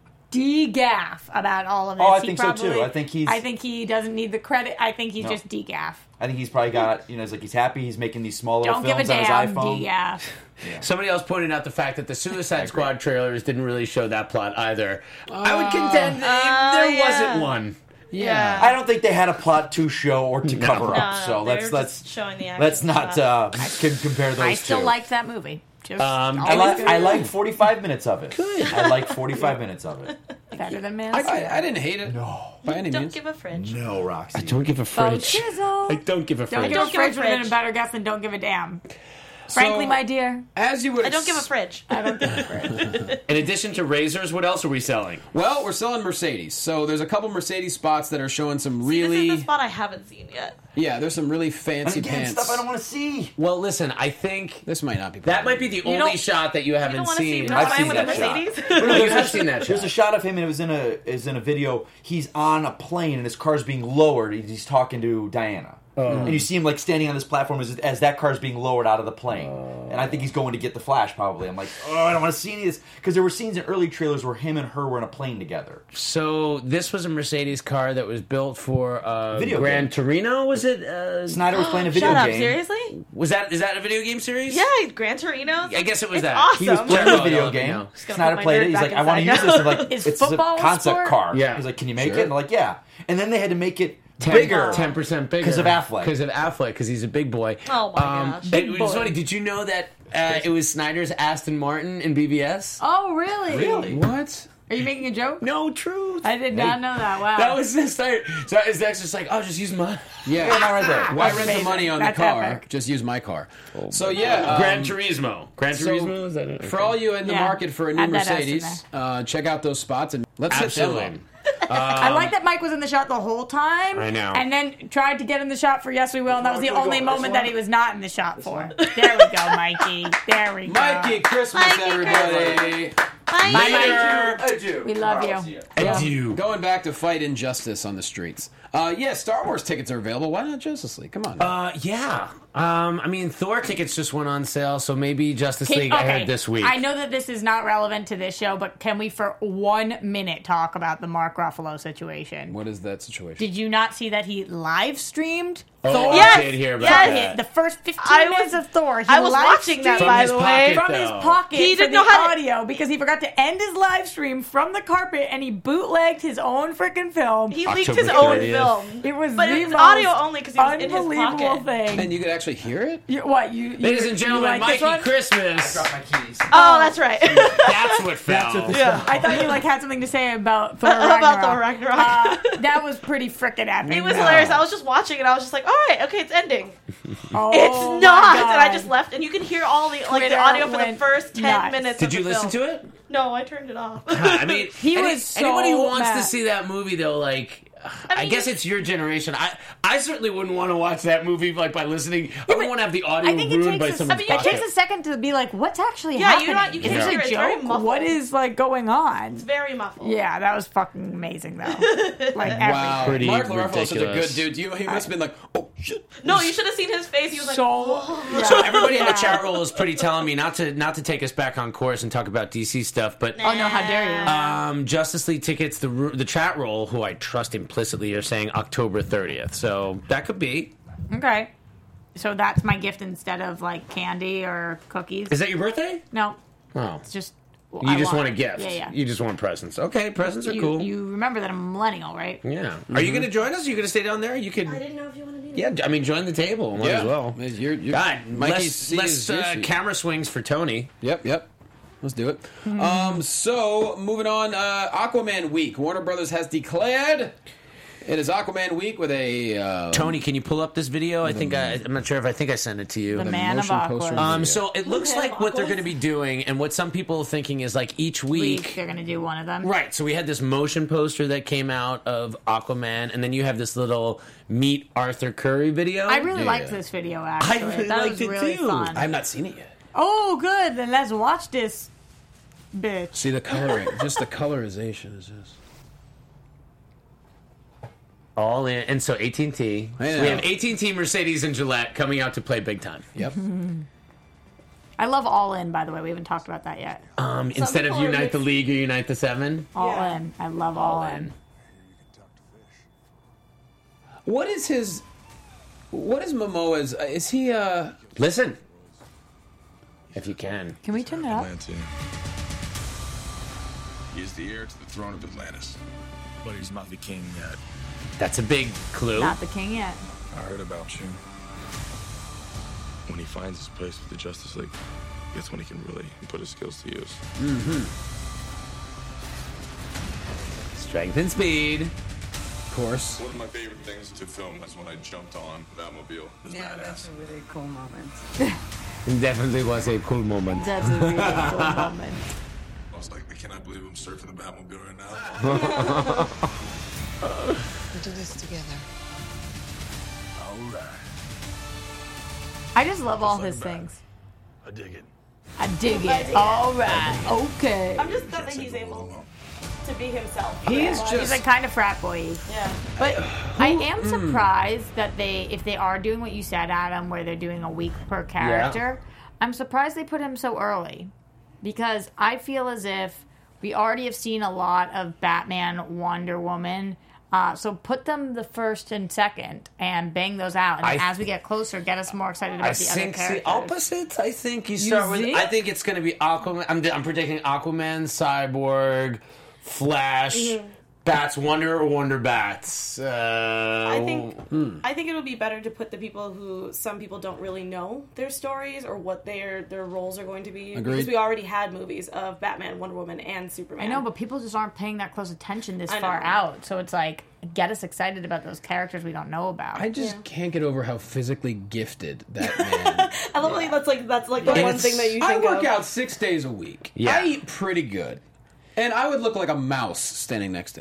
D-gaff about all of this. Oh, I He think so, too. probably- I think he's- I think he doesn't need the credit. I think he's No. just D-gaff. I think he's probably got. You know, it's like he's happy. He's making these small little Don't give a films on his damn. iPhone. D-gaff. Somebody else pointed out the fact that the Suicide Squad trailers didn't really show that plot either. I would contend that Uh, there yeah. wasn't one. yeah. I don't think they had a plot to show or to cover No, up. So no, let's they're let's just showing the action let's not shot. uh, can compare those I still two. liked that movie. Just Um, I always like good. I like forty-five minutes of it. Good. I like forty-five minutes of it. Better than Man I, City. I, I didn't hate it. No. By any Don't means. give a fridge. No, Roxy. Don't give a Oh, fridge. chisel. I don't give a Don't fridge. give a Don't give a fridge would have been a fridge. better guess than don't give a damn. Frankly, my dear, As you would I don't give a fridge. I don't give a fridge. In addition to razors, what else are we selling? Well, we're selling Mercedes. So there's a couple Mercedes spots that are showing some This really... is the spot I haven't seen yet. Yeah, there's some really And fancy again, pants. stuff I don't want to see. Well, listen, I think This might not be that might be the only don't- shot that you You haven't don't want to see seen. Bruce I've Wayne seen with a that shot. Mercedes? No, you have seen that There's shot. a shot of him, and it was in a is in a video. He's on a plane, and his car's being lowered. He's talking to Diana, and you see him like standing on this platform as, as that car's being lowered out of the plane. And I think he's going to get the Flash. Probably. I'm like, oh, I don't want to see any of this because there were scenes in early trailers where him and her were in a plane together. So this was a Mercedes car that was built for uh, Video Gran game. Torino. Was it? Uh, Snyder was playing a video Shut up, game. seriously? was that? Is that a video game series? Yeah, Gran Torino. I guess it was It's that. awesome. He was playing Sure. a video Oh, game. yeah. Just gonna Snyder put my played nerd it. He's back like, I want to inside use this. And like, Is it's football a a concept sport? car. Yeah. He's like, can you make Sure. it? And they're like, yeah. And then they had to make it bigger. ten percent bigger 'Cause of Affleck. Because of Affleck, because he's a big boy. Oh, my gosh. It Big was boy. funny. Did you know that uh, it was Snyder's Aston Martin in B B S? Oh, really? Really? What? Are you making a joke? No truth. I did not know that. Wow. That was this Snyder. So his next just like, oh, just use mine. Yeah. Yeah, not right there. Why That's rent the amazing. money on That's the car? epic. Just use my car. So yeah, um, Gran Turismo. Gran so Turismo is that it? for all you in the Yeah. market for a new Add that S in Mercedes, uh, check out those spots and let's hit them Absolutely. up. I like that Mike was in the shot the whole time. I know. And then tried to get in the shot for Yes We Will, and that was the Which one only do we go? This moment one? that he was not in the shot for. There we go, Mikey. There we go. Mikey, Christmas, Mikey, everybody. Bye. Later. Adieu. We love you. Adieu. Going back to fight injustice on the streets. Uh, yeah, Star Wars tickets are available. Why not Justice League? Come on. Uh, yeah. Um, I mean, Thor tickets just went on sale, so maybe Justice Can- League I okay, heard this week. I know that this is not relevant to this show, but can we for one minute talk about the Mark Ruffalo situation? What is that situation? Did you not see that he live streamed Oh, Thor? I Yes, did hear about yes. that. The first fifteen I minutes was- of Thor. He I was live watching that, streamed by his the way. pocket, from though. his pocket He for didn't the know how to- audio because he forgot to end his live stream from the carpet and he bootlegged his own freaking film. He leaked October his own thirtieth. film. It was But the it was most audio only because he was in his unbelievable pocket. thing. and you could actually hear it? You, what you? Ladies you, and you gentlemen, like this Mikey one? Christmas. Drop my keys. Oh, that's right. That's what fell. That's what this Yeah. I thought you like had something to say about Thor About Ragnarok. Thor Ragnarok. Uh, that was pretty freaking epic. It was though. hilarious. I was just watching it. I was just like, all right, okay, it's ending. Oh, It's my not. God. And I just left. And you can hear all the like Twitter the audio for the went first ten nuts. minutes Did of you the listen film. to it? No, I turned it off. I mean, He any- was so anybody who wants to mad. see that movie, though, like. I, mean, guess you- it's your generation. I I certainly wouldn't want to watch that movie like by listening. I wouldn't want to have the audio I think it ruined by takes, a, someone's I mean, it pocket. takes a second to be like, what's actually Yeah, happening? you're not- you is can't this hear a it. It's very joke? muffled. What is like going on? It's very muffled. Yeah, that was fucking amazing though. Like Wow. Pretty Mark Ruffalo's such a good ridiculous. dude. You, he must have been like, oh, shit. No, you should have seen his face. He was like, so. yeah. So everybody in the Yeah. chat roll is pretty telling me not to not to take us back on course and talk about D C stuff, but Oh no! How dare you? um, Justice League tickets. The ru- the chat roll, who I trust implicitly, are saying October thirtieth. So that could be. Okay, so that's my gift instead of like candy or cookies. Is that your birthday? No, Oh, it's just. you I just want a gift. Yeah, yeah. You just want presents. Okay, presents are You, cool. you remember that I'm a millennial, right? Yeah. Are you going to join us? Are you going to stay down there? You could. I didn't know if you wanted me to. Yeah, I mean, join the table. Might as well. You're, you're, God, Mikey less, sees less your uh, seat. camera swings for Tony. Yep, yep. Let's do it. Um, so, moving on, uh, Aquaman Week. Warner Brothers has declared it is Aquaman Week with a... Uh, Tony, can you pull up this video? I think I, I'm not sure if I think I sent it to you. The Man of motion poster Aqua. Um, video. so it looks Okay, like what they're Aquas. going to be doing, and what some people are thinking is like each Week, week. they're gonna do one of them. Right, so we had this motion poster that came out of Aquaman, and then you have this little Meet Arthur Curry video. I really Yeah. liked this video. Actually, really that liked was it, really too. fun. I have not seen it yet. Oh, good. Then let's watch this, bitch. See the coloring. Just the colorization is just... all in, and so A T and T. I We know. have A T and T, Mercedes, and Gillette coming out to play big time. Yep. I love All In, by the way. We haven't talked about that yet. Um, instead of people are Unite the mixed- League or Unite the Seven. All Yeah. In. I love All, in. What is his... What is Momoa's... Uh, is he, uh... Listen, if you can. Can we turn it up? Atlantean. He is the heir to the throne of Atlantis. But he's not the king yet. That's a big clue. Not the king yet. I heard about you. When he finds his place with the Justice League, that's when he can really put his skills to use. Strength and speed. Of course. One of my favorite things to film is when I jumped on Batmobile. It was Yeah, badass. that's a really cool moment. It definitely was a cool moment. That's a really cool moment. I was like, I cannot believe I'm surfing the Batmobile right now. We do this together. All right. I just love all like his a bat. things. I dig it. I dig it. All right. Okay. I'm just glad that he's able to be himself. He is He's just... like kind of frat boy. Yeah. But I am surprised that they, if they are doing what you said, Adam, where they're doing a week per character, I'm surprised they put him so early. Because I feel as if we already have seen a lot of Batman, Wonder Woman. Uh, so put them the first and second and bang those out. And I- as we get closer, get us more excited about I the think other the characters. opposite. I think you start with. think? I think it's going to be Aquaman. I'm, I'm predicting Aquaman, Cyborg, Flash, Mm-hmm. Bats, Wonder or Wonder Bats. Uh, I think hmm. I think it would be better to put the people who some people don't really know their stories or what their their roles are going to be. Agreed. Because we already had movies of Batman, Wonder Woman, and Superman. I know, but people just aren't paying that close attention this I far know. out. So it's like, get us excited about those characters we don't know about. I just can't get over how physically gifted that man. I love like that's like that's like the Yeah. one thing that you I think work of. out six days a week. Yeah. I eat pretty good. And I would look like a mouse standing next to him.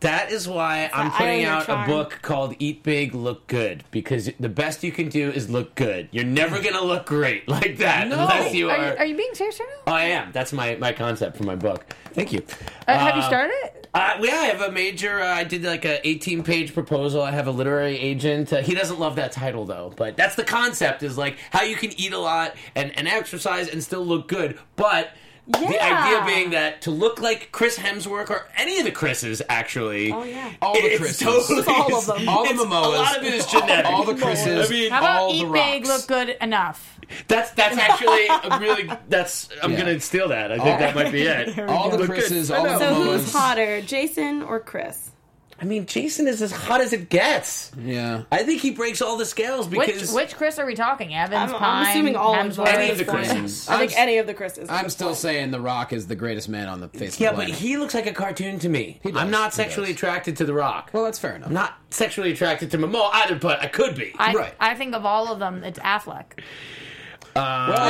That is why I'm the putting irony of out a charm. book called Eat Big, Look Good, because the best you can do is look good. You're never going to look great like that No. unless you Are are... you, are you being serious right now? Oh, I am. That's my, my concept for my book. Thank you. Uh, have you Uh, started it? Uh, yeah, I have a major. Uh, I did like a eighteen page proposal. I have a literary agent. Uh, he doesn't love that title though, but that's the concept. Is like how you can eat a lot and, and exercise and still look good. But the Yeah. idea being that to look like Chris Hemsworth or any of the Chris's actually. Oh, yeah. All the it's Chris's. totally- All of them. All the it's- Momoas. A lot of it is genetic. All the Chris's. I mean, How about all eat the big, rocks. look good enough? that's that's actually a really. That's I'm Yeah. gonna steal that. I think that might be it. All the Look good. Chris's, I all know. the So Momoas. who's hotter, Jason or Chris? I mean, Jason is as hot as it gets. Yeah. I think he breaks all the scales Which because which Chris are we talking? Evans, I'm, Pine, I'm assuming all of them. Hemsworth? Any of the at this point. Chris's. I think I'm- any of the Chris's. I'm still saying The Rock is the greatest man on the face yeah, of the but planet. he looks like a cartoon to me. does, I'm not he sexually does. attracted to The Rock. Well, that's fair enough. I'm not sexually attracted to Momoa either, but I could be. I, Right. I think of all of them, it's Affleck. well, Uh,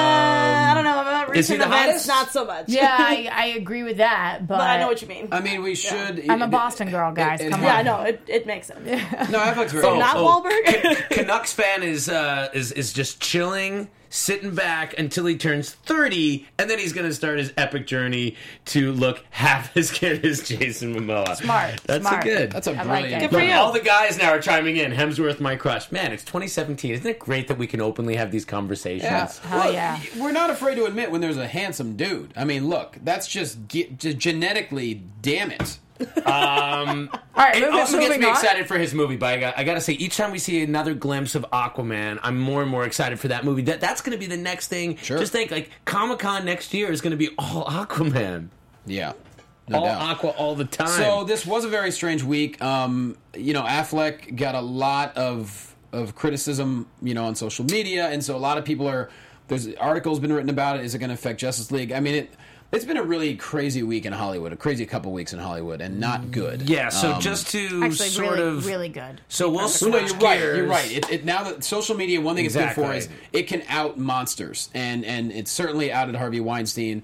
I don't know about Is he recent the events. hottest? Not so much. Yeah, I, I agree with that, but, but I know what you mean. I mean, we should. I'm a Boston girl, guys. It- it Come yeah, I on. know it. It makes sense. No, Affleck's very. So not oh, Wahlberg? Can- Canucks fan is uh, is is just chilling, sitting back until he turns thirty, and then he's going to start his epic journey to look half as good as Jason Momoa. Smart, That's smart. a good. That's a I like brilliant. it. Good for Look, you. all the guys now are chiming in. Hemsworth, my crush. Man, it's twenty seventeen. Isn't it great that we can openly have these conversations? Yeah. Hell yeah. We're not afraid to admit when there's a handsome dude. I mean, look, that's just, ge- just genetically, damn it. Um, All right, it moving, also gets moving me on. excited for his movie, but I got, I got to say, each time we see another glimpse of Aquaman, I'm more and more excited for that movie. That That's going to be the next thing. Sure. Just think, like, Comic-Con next year is going to be all Aquaman. Yeah. No all doubt. Aqua all the time. So this was a very strange week. Um, you know, Affleck got a lot of of criticism, you know, on social media, and so a lot of people are. There's articles been written about it. Is it going to affect Justice League? I mean, it. It's been a really crazy week in Hollywood, a crazy couple weeks in Hollywood, and not good. yeah, so Um, just to Actually, sort really, of... really good. So we'll Well, switch no, you're right. gears. You're right. It, it, now that social media, one thing it's good for Exactly. is it can out monsters, and and it's certainly outed Harvey Weinstein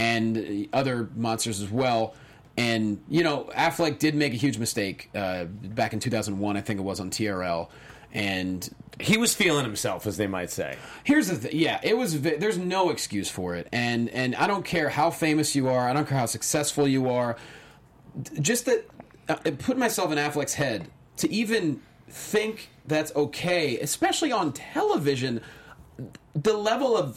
and other monsters as well. And you know, Affleck did make a huge mistake uh, back in two thousand one, I think it was, on T R L. And He was feeling himself, as they might say. here's the thing, yeah, it was. vi- There's no excuse for it, and and I don't care how famous you are, I don't care how successful you are. d- Just that, uh, put myself in Affleck's head to even think that's okay, especially on television. The level of,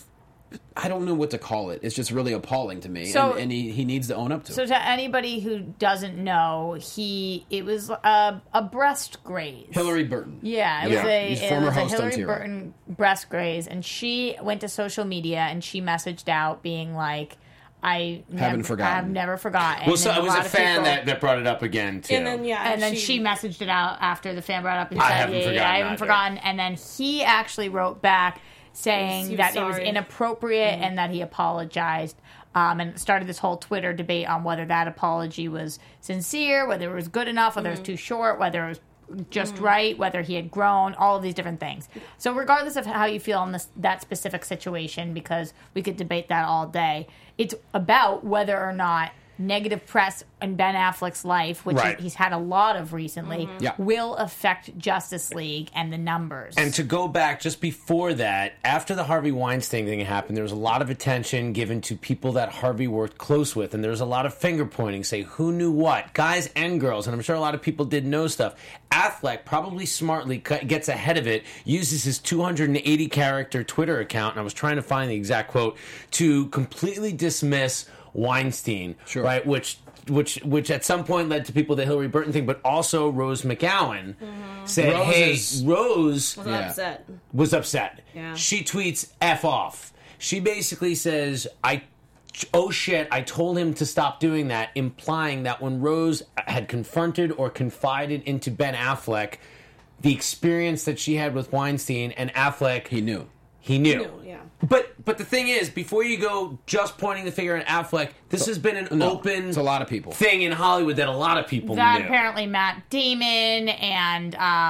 I don't know what to call it. It's just really appalling to me, So- and, and he, he needs to own up to So it. to anybody who doesn't know, he it was a, a breast graze. Hillary Burton. Yeah, it Yeah. was a, He's it former was a host on Hillary T R L. Burton breast graze, and she went to social media and she messaged out being like, "I Haven't never, forgotten." I've never forgotten." Well, so And it was lot a of fan people- that, that brought it up again, too. And then yeah, And then she, messaged it out after the fan brought it up and I said, haven't yeah, yeah, forgotten I haven't either. forgotten. And then he actually wrote back saying He was that it was sorry. inappropriate and that he apologized. Um, and started this whole Twitter debate on whether that apology was sincere, whether it was good enough, whether it was too short, whether it was just right, whether he had grown, all of these different things. So regardless of how you feel in this, that specific situation, because we could debate that all day, it's about whether or not negative press in Ben Affleck's life, which Right. he's had a lot of recently, Yeah. will affect Justice League and the numbers. And to go back just before that, after the Harvey Weinstein thing happened, there was a lot of attention given to people that Harvey worked close with, and there was a lot of finger pointing, say who knew what, guys and girls, and I'm sure a lot of people did know stuff. Affleck probably smartly cut- gets ahead of it, uses his two hundred eighty character Twitter account, and I was trying to find the exact quote, to completely dismiss Weinstein, Sure. right? Which which which at some point led to people the Hillary Burton thing, but also Rose McGowan said, Rose "Hey, is- Rose was Yeah. upset. was upset. Yeah. She tweets F off. She basically says, I oh shit, I told him to stop doing that, implying that when Rose had confronted or confided into Ben Affleck the experience that she had with Weinstein and Affleck, He knew. he knew. knew, yeah. But but the thing is, before you go just pointing the finger at Affleck, this has been an No, open it's a lot of people. thing in Hollywood that a lot of people that knew. apparently Matt Damon and um,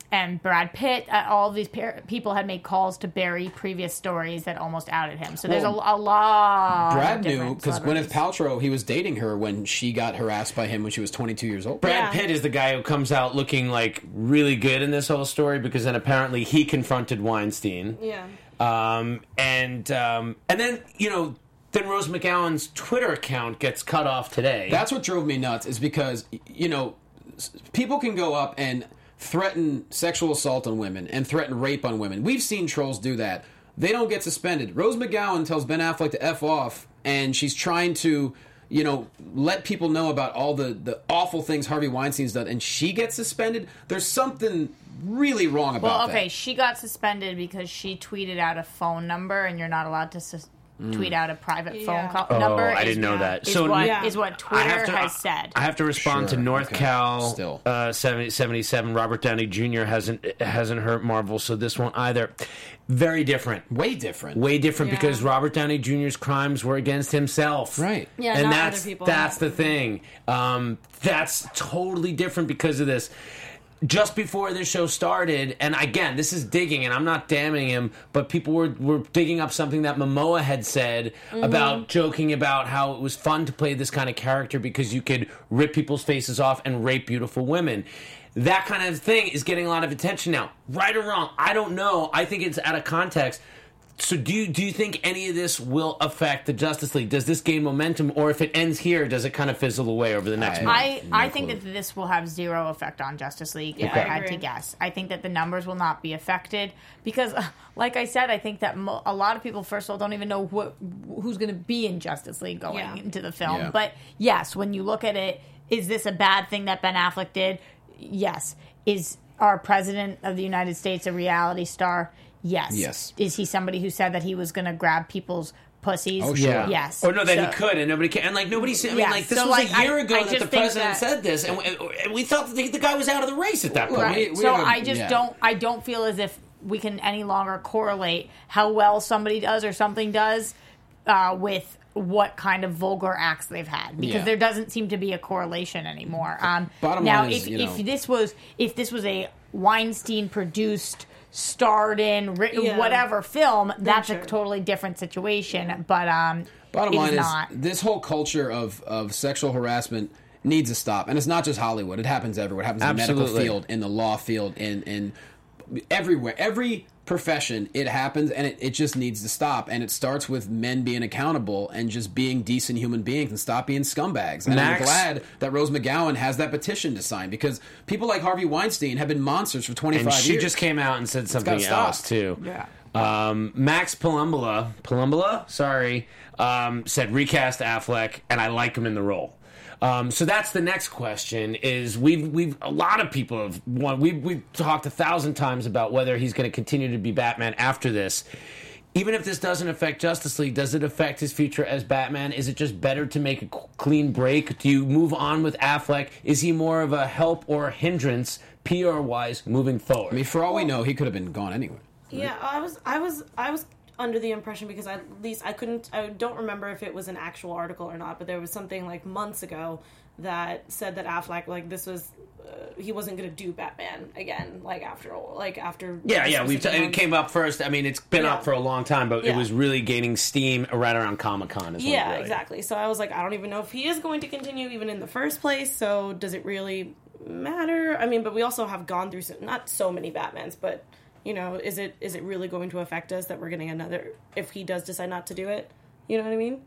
and Brad Pitt. Uh, all of these par- people had made calls to bury previous stories that almost outed him. So there's Well, a, a lot. Brad of knew different because Gwyneth celebrities. Paltrow, he was dating her when she got harassed by him when she was twenty-two years old. Brad Yeah. Pitt is the guy who comes out looking like really good in this whole story because then apparently he confronted Weinstein. Yeah. Um, and um, and then you know then Rose McGowan's Twitter account gets cut off today. That's what drove me nuts is because, you know, s- people can go up and threaten sexual assault on women and threaten rape on women. We've seen trolls do that. They don't get suspended. Rose McGowan tells Ben Affleck to F off, and she's trying to, you know, let people know about all the, the awful things Harvey Weinstein's done, and she gets suspended. There's something really wrong about Well, that. okay, she got suspended because she tweeted out a phone number, and you're not allowed to sus- tweet out a private phone Yeah. call Oh, number. I is- didn't know that. Is So what, Yeah. is what I Twitter have to, has said. I have to respond Sure, to North okay. Cal Still. uh, seventy, seventy-seven. Robert Downey Junior hasn't hasn't hurt Marvel, so this won't either. Very different. Way different. Way different Yeah. because Robert Downey Junior's crimes were against himself. Right. Yeah, and not that's other people. that's the thing. Um, that's totally different because of this. Just before this show started, and again, this is digging, and I'm not damning him, but people were, were digging up something that Momoa had said about joking about how it was fun to play this kind of character because you could rip people's faces off and rape beautiful women. That kind of thing is getting a lot of attention now. Right or wrong, I don't know. I think it's out of context. So do you, do you think any of this will affect the Justice League? Does this gain momentum, or if it ends here, does it kind of fizzle away over the next I- month? I, No I think clue. that this will have zero effect on Justice League if Yeah, I I had to agree. guess. I think that the numbers will not be affected because, uh, like I said, I think that mo- a lot of people, first of all, don't even know what, who's going to be in Justice League going Yeah. into the film. Yeah. But yes, when you look at it, is this a bad thing that Ben Affleck did? Yes. Is our president of the United States a reality star? Yes. Yes. Is he somebody who said that he was going to grab people's pussies? Oh, sure. Yeah. Yes. Or no, that So- he could, and nobody can. And like nobody said. I mean, Yeah, like this so, was like, a year I- ago I that just the think president that- said this, and we, and we thought that the, the guy was out of the race at that point. Right. we so have a- I just yeah. don't. I don't feel as if we can any longer correlate how well somebody does or something does uh, with what kind of vulgar acts they've had because Yeah. there doesn't seem to be a correlation anymore. Um, Bottom now, line is, if, you know- if this was if this was a Weinstein produced, starred in, written, Yeah. whatever film, that's sure. a totally different situation. But um, Bottom it line is, not. this whole culture of, of sexual harassment needs to stop. And it's not just Hollywood. It happens everywhere. It happens in the medical Absolutely. field, in the law field, in, in everywhere. Every profession, it happens, and it, it just needs to stop. And it starts with men being accountable and just being decent human beings and stop being scumbags. And Max? I'm glad that Rose McGowan has that petition to sign because people like Harvey Weinstein have been monsters for twenty-five and she years. just came out and said something gotta stop. else too. Yeah. Um, Max Palumbola, Palumbola, sorry, um, said recast Affleck, and I like him in the role. Um, so that's the next question. Is we've we've a lot of people have won, we've we've talked a thousand times about whether he's going to continue to be Batman after this. Even if this doesn't affect Justice League, does it affect his future as Batman? Is it just better to make a c- clean break? Do you move on with Affleck? Is he more of a help or a hindrance, P R wise, moving forward? I mean, for all we know, he could have been gone anyway. Yeah, I was, I was, I was under the impression because I, at least I couldn't, I don't remember if it was an actual article or not, but there was something like months ago that said that Affleck, like this was, uh, he wasn't going to do Batman again, like after, like after. Yeah, a yeah, we've t- specific it month. came up first. I mean, it's been Yeah. up for a long time, but it Yeah. was really gaining steam right around Comic Con. Yeah, exactly. So I was like, I don't even know if he is going to continue even in the first place. So does it really matter? I mean, but we also have gone through some, not so many Batmans, but you know, is it is it really going to affect us that we're getting another if he does decide not to do it? You know what I mean?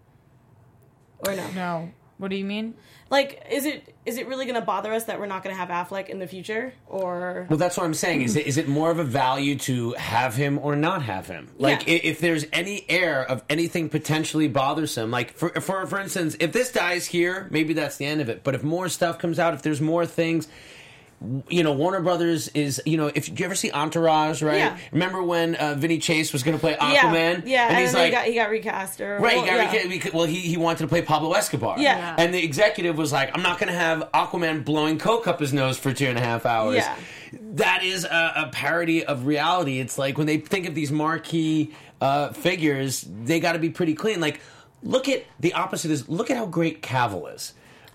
Or no? No. What do you mean? Like, is it is it really going to bother us that we're not going to have Affleck in the future? Or Well, that's what I'm saying. Is it, is it more of a value to have him or not have him? Like, Yeah. i- if there's any air of anything potentially bothersome, like for for for instance, if this dies here, maybe that's the end of it. But if more stuff comes out, if there's more things. You know, Warner Brothers is, you know, if you ever see Entourage, right? Yeah. Remember when uh, Vinny Chase was going to play yeah, Aquaman? yeah, and and he's then like, he got he got recast or right, well, Gary, yeah. Gary- well, he, he wanted to play Pablo Escobar. Yeah. Yeah. And the executive was like, I'm not going to have Aquaman blowing coke up his nose for two and a half hours. Yeah. That is a, a parody of reality. It's like when they think of these marquee uh, figures, they got to be pretty clean. Like, look at the opposite is look at how great Cavill is.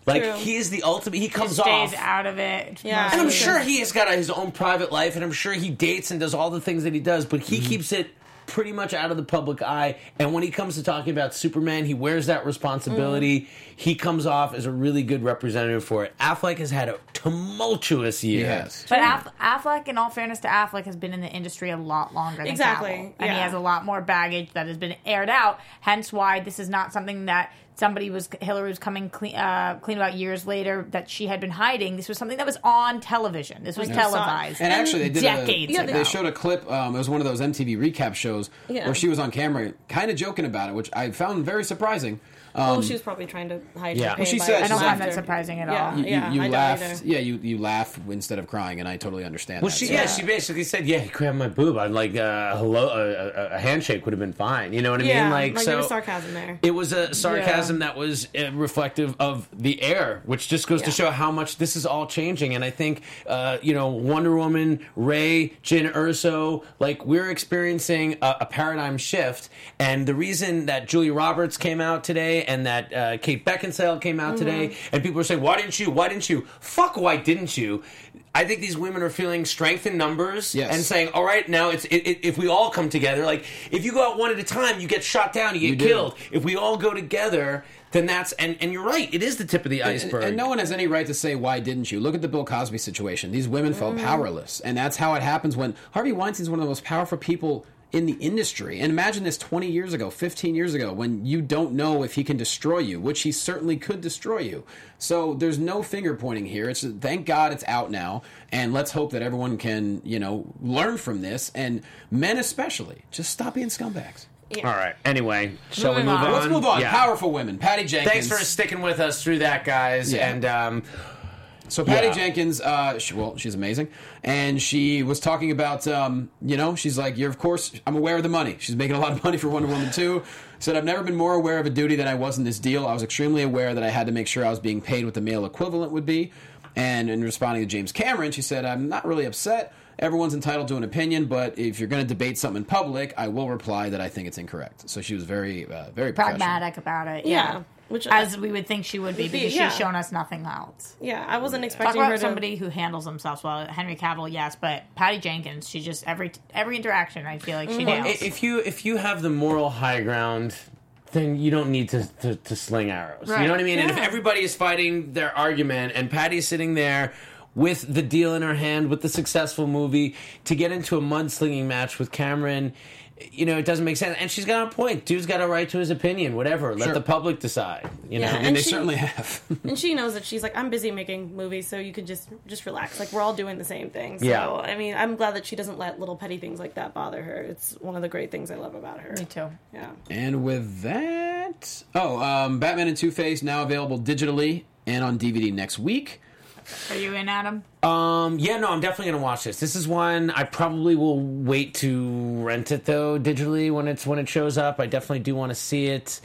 Like True. he is the ultimate. He comes Stays off. out of it. Yeah. And I'm mostly. sure he has got his own private life, and I'm sure he dates and does all the things that he does, but he keeps it pretty much out of the public eye. And when he comes to talking about Superman, he wears that responsibility. Mm. He comes off as a really good representative for it. Affleck has had a tumultuous year. Yes. But Aff- Affleck, in all fairness to Affleck, has been in the industry a lot longer than Exactly, Cavill. And he yeah. has a lot more baggage that has been aired out, hence why this is not something that somebody was, Hillary was coming clean, uh, clean about years later that she had been hiding. This was something that was on television. This was Yeah. televised. And actually, they did decades a, Yeah, ago. they showed a clip. Um, it was one of those M T V recap shows Yeah. where she was on camera, kind of joking about it, which I found very surprising. Um, oh, she was probably trying to hide Yeah. her Well, pain. she by said- I don't she find said- that surprising at Yeah. all. you, yeah, you I don't laugh, either. yeah, you you laugh instead of crying, and I totally understand. Well, that. she So- yeah, she basically said, "Yeah, he grabbed my boob. I'm like, uh, hello, a, a, a handshake would have been fine." You know what I Yeah, mean? Like, like so there was sarcasm there. It was a sarcasm that was uh, reflective of the air, which just goes to Yeah. show how much this is all changing. And I think, uh, you know, Wonder Woman, Ray, Jyn Erso, like we're experiencing a, a paradigm shift. And the reason that Julia Roberts came out today and that uh, Kate Beckinsale came out today, and people are saying, "Why didn't you? Why didn't you?" Fuck, why didn't you? I think these women are feeling strength in numbers Yes. and saying, "All right, now it's it, it, if we all come together. Like if you go out one at a time, you get shot down, you get You do. killed. If we all go together." Then that's and, and you're right. It is the tip of the And, iceberg. and no one has any right to say, why didn't you? Look at the Bill Cosby situation. These women felt powerless. And that's how it happens when Harvey Weinstein's one of the most powerful people in the industry. And imagine this twenty years ago, fifteen years ago, when you don't know if he can destroy you, which he certainly could destroy you. So there's no finger pointing here. It's thank God it's out now. And let's hope that everyone can, you know, learn from this. And men especially, just stop being scumbags. All right. Anyway, shall we Moving move on. on? Let's move on. Yeah. Powerful women. Patty Jenkins. Thanks for sticking with us through that, guys. Yeah. And um, So Patty Yeah. Jenkins, uh, she, well, she's amazing, and she was talking about, um, you know, she's like, "You're of course, I'm aware of the money." She's making a lot of money for Wonder Woman two. Said, "I've never been more aware of a duty than I was in this deal. I was extremely aware that I had to make sure I was being paid what the male equivalent would be." And in responding to James Cameron, she said, "I'm not really upset. Everyone's entitled to an opinion, but if you're going to debate something in public, I will reply that I think it's incorrect." So she was very, uh, very professional. Pragmatic about it. Yeah. Yeah. Which As we would think she would be Would be, because yeah. she's shown us nothing else. yeah, I wasn't Talk expecting her about to. somebody who handles themselves well. Henry Cavill, yes, but Patty Jenkins, she just every every interaction, I feel like she well, nails. i- if you if you have the moral high ground, then you don't need to, to, to sling arrows. You Right. know what I mean? And if Yeah. everybody is fighting their argument, and Patty's sitting there with the deal in her hand, with the successful movie, to get into a mudslinging match with Cameron, you know, it doesn't make sense. And she's got a point. Dude's got a right to his opinion. Whatever. Let Sure. the public decide. You know. Yeah, And And they she- certainly have. And she knows that she's like, I'm busy making movies, so you can just just relax. Like we're all doing the same thing. So Yeah. I mean, I'm glad that she doesn't let little petty things like that bother her. It's one of the great things I love about her. Me too. Yeah. And with that, oh, um, Batman and Two-Face now available digitally and on D V D next week. Are you in, Adam? Um, yeah, no, I'm definitely gonna watch this. This is one I probably will wait to rent it though digitally when it's when it shows up. I definitely do want to see it.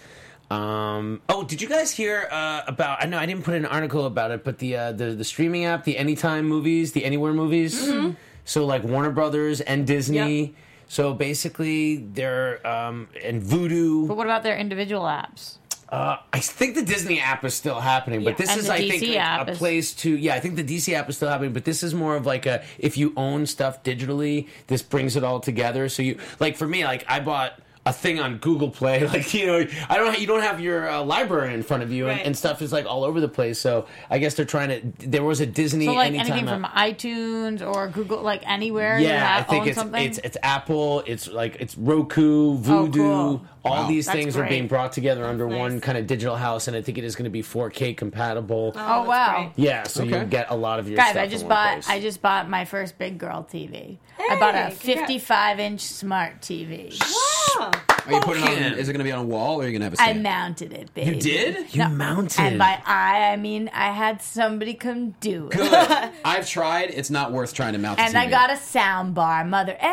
Um, oh, did you guys hear uh, about? I know I didn't put an article about it, but the uh, the the streaming app, the Anytime movies, the Anywhere movies. Mm-hmm. So like Warner Brothers and Disney. Yep. So basically, they're um, and Vudu. But what about their individual apps? Uh, I think the Disney app is still happening, but Yeah. this And is, the I D C think, like, app a is- place to. Yeah, I think the D C app is still happening, but this is more of like a if you own stuff digitally, this brings it all together. So you like for me, like I bought a thing on Google Play, like you know, I don't, you don't have your uh, library in front of you, and, Right. and stuff is like all over the place. So I guess they're trying to. There was a Disney So like Anytime anything app. from iTunes or Google, like anywhere you Yeah, I have, think own it's something? it's it's Apple. It's like it's Roku, Vudu. cool. All Wow. these That's things are great. being brought together under Nice. one kind of digital house, and I think it is going to be four K compatible. Oh, that's wow. great. Yeah, so you Okay. get a lot of your Guys, stuff I in just one bought place. I just bought my first big girl T V. I bought a Hey, congrats. fifty-five inch smart T V. Wow. Are you putting it on? Fucking- Is it going to be on a wall, or are you going to have a I stand? mounted it, baby. You did? You mounted. And by I, I mean I had somebody come do it. Good. I've tried. It's not worth trying to mount. the And I T V. got a sound bar, mother. Eh.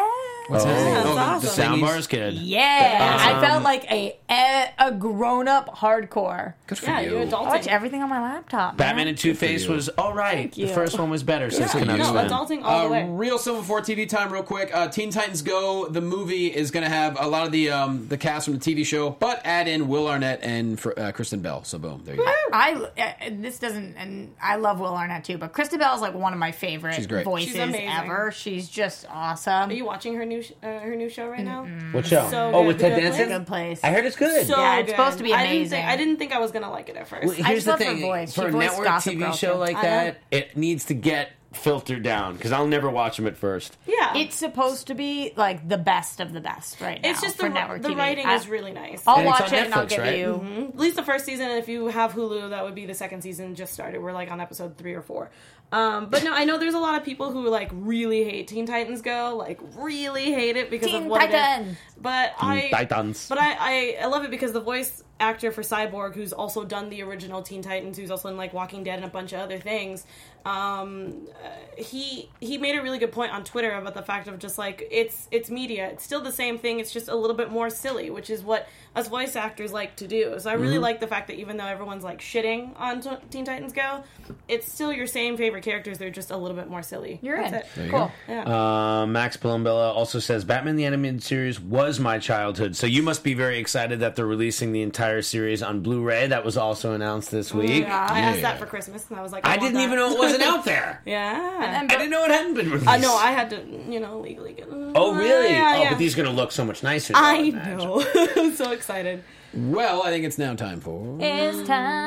What's Oh. happening? That's Oh, the- awesome. the Sound thingies. bar's good. Yeah, I Um, felt like a a, a grown up hardcore. Good for Yeah, you. you're I adulting. watch everything on my laptop. Batman man. and Two Face you. was all right. Thank The you. first one was better, says for you. Canucks No, fan. adulting all Uh, the way. real Silver four T V time, real quick. Uh, Teen Titans Go, the movie, is going to have a lot of the um, the cast from the T V show, but add in Will Arnett and fr- uh, Kristen Bell. So boom, there you go. I uh, this doesn't, and I love Will Arnett too, but Kristen Bell is like one of my favorite She's great. voices She's amazing. ever. She's just awesome. Are you watching her new sh- uh, her new show right now? What show? So oh, good. with Ted Good Danson? Good place. I heard it's good. So Yeah, it's good. supposed to be I didn't, amazing. think, I didn't think I was gonna like it at first. Well, I here's just the love her thing: voice. She for a voiced network Gossip T V Girl, show too. like I know. that, it needs to get filtered down because I'll never watch them at first. yeah, It's supposed to be like the best of the best right now. it's just for the, network the T V. writing I, is really nice. I'll And it's watch on it and I'll Netflix, give right? you. At least the first season. If you have Hulu, that would be the second season just started. We're like on episode three or four. Um, but no, I know there's a lot of people who like really hate Teen Titans Go, like really hate it because Teen of what it Titans. is. But I, Titans. but I, I, I love it because the voice actor for Cyborg, who's also done the original Teen Titans, who's also in like Walking Dead and a bunch of other things, um, uh, he he made a really good point on Twitter about the fact of just like it's it's media, it's still the same thing, it's just a little bit more silly, which is what us voice actors like to do. So I really like the fact that even though everyone's like shitting on t- Teen Titans Go, it's still your same favorite characters. They're just a little bit more silly. You're That's in. it. There you Cool. go. Yeah. Uh, Max Palombella also says Batman the Animated Series was my childhood, so you must be very excited that they're releasing the entire series on Blu-ray. That was also announced this week. Yeah, I asked Yeah. that for Christmas, and I was like, I I, want didn't that. even know it wasn't out there. Yeah. I didn't know it hadn't been released. I know. I had to, you know, legally get. Oh, really? Yeah, oh, yeah. but these are going to look so much nicer. though, I imagine. know. I'm so excited. Well, I think it's now time for. It's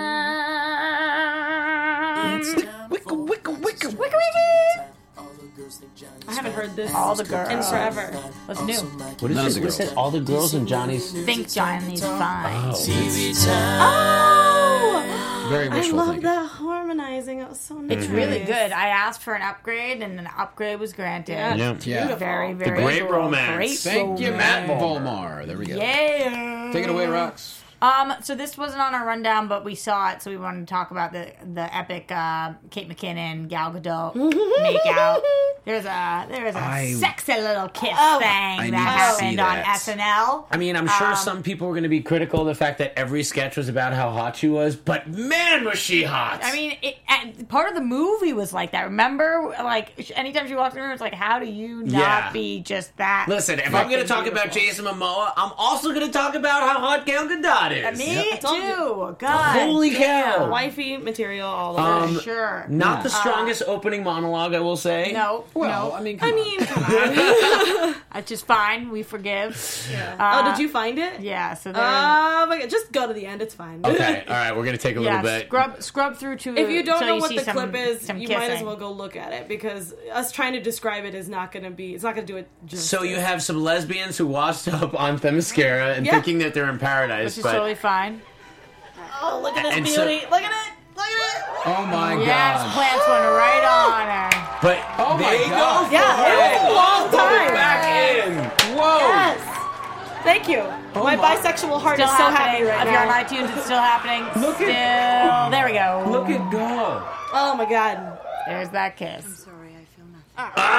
time. It's Wickle, wickle, wickle. I haven't heard this All the girls. in forever. What's new? What is None of this? the What's girls. that? All the girls and Johnny's. Think Johnny's fine. Oh, Very I wishful love thinking. that harmonizing. It was so nice. It's really good. I asked for an upgrade, and an upgrade was granted. Yeah. Yeah. Yeah. Very, very great cool. romance. Great Thank you, Matt romance. Volmar. There we go. Yeah. Take it away, Rox. Um, so this wasn't on our rundown, but we saw it, so we wanted to talk about the the epic uh, Kate McKinnon, Gal Gadot make out. There's a there's a I- sexy little kiss Oh. thing I need that to happened see on that. S N L. I mean, I'm sure some people were going to be critical of the fact that every sketch was about how hot she was, but man, was she hot! I mean, it, and part of the movie was like that. Remember, like anytime she walked in the room, it's like, how do you not Yeah. be just that? listen, if I'm going to talk fucking about beautiful? Jason Momoa, I'm also going to talk about how hot Gal Gadot is. Me I told you. too. God, Holy cow! Wifey material all over. Um, for sure. Not the strongest opening monologue, I will say. No, Well, no. I mean, come I on. mean, come on. It's just fine. We forgive. oh, did you find it? Yeah. So there. Oh my god! Just go to the end. It's fine. Okay, all right, we're going to take a little yeah, bit. scrub scrub through to. If you don't till know you what see the some- clip is, some you might as kissing. well go look at it because us trying to describe it is not going to be. It's not going to do it. Justice. So you have some lesbians who washed up on Themyscira and Yeah. thinking that they're in paradise, Which is but totally fine. Oh, look at this And so- beauty! look at it! Look at it! Oh my Yes, god. plants went right on her. but Oh my they God. go for Yeah, it was a long Pull it time. back in. Whoa. Yes. Thank you. my, my- bisexual heart Still is so happening. happy right if now. you're on iTunes, it's still happening. Look still. at- There we go. Look at go. Oh my god. There's that kiss. Sorry, I feel nothing.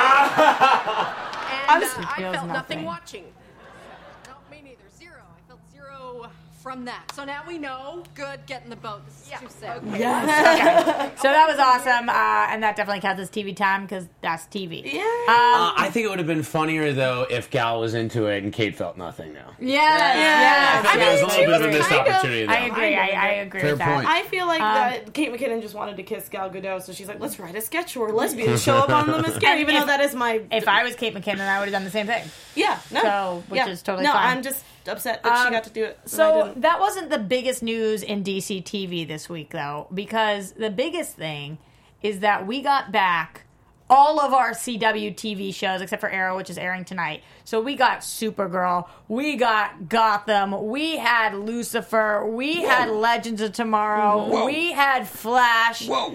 I'm And, s- uh, I feels felt nothing. nothing watching. No, me neither. Zero. I felt zero from that. So now we know. Good, get in the boat. This is too sad. So that was awesome, uh, and that definitely counts as T V time because that's T V. Yeah. Uh, I think it would have been funnier though if Gal was into it and Kate felt nothing. Now Yes, I yes. think I it was a mean, little she bit of a was missed kind of- opportunity. Though. I agree. I, I agree Fair with that. point. I feel like Um, that Kate McKinnon just wanted to kiss Gal Gadot, so she's like, let's write a sketch where lesbians show up on the mascara, And even if- though that is my... If I was Kate McKinnon, I would have done the same thing. Yeah, no. So, which yeah. is totally no, fine. I'm just upset that she Um, got to do it. and I So didn't. that wasn't the biggest news in D C T V this week, though, because the biggest thing is that we got back all of our C W T V shows except for Arrow, which is airing tonight. So we got Supergirl, we got Gotham, we had Lucifer, we had Legends of Tomorrow, Whoa. we had Flash. Whoa.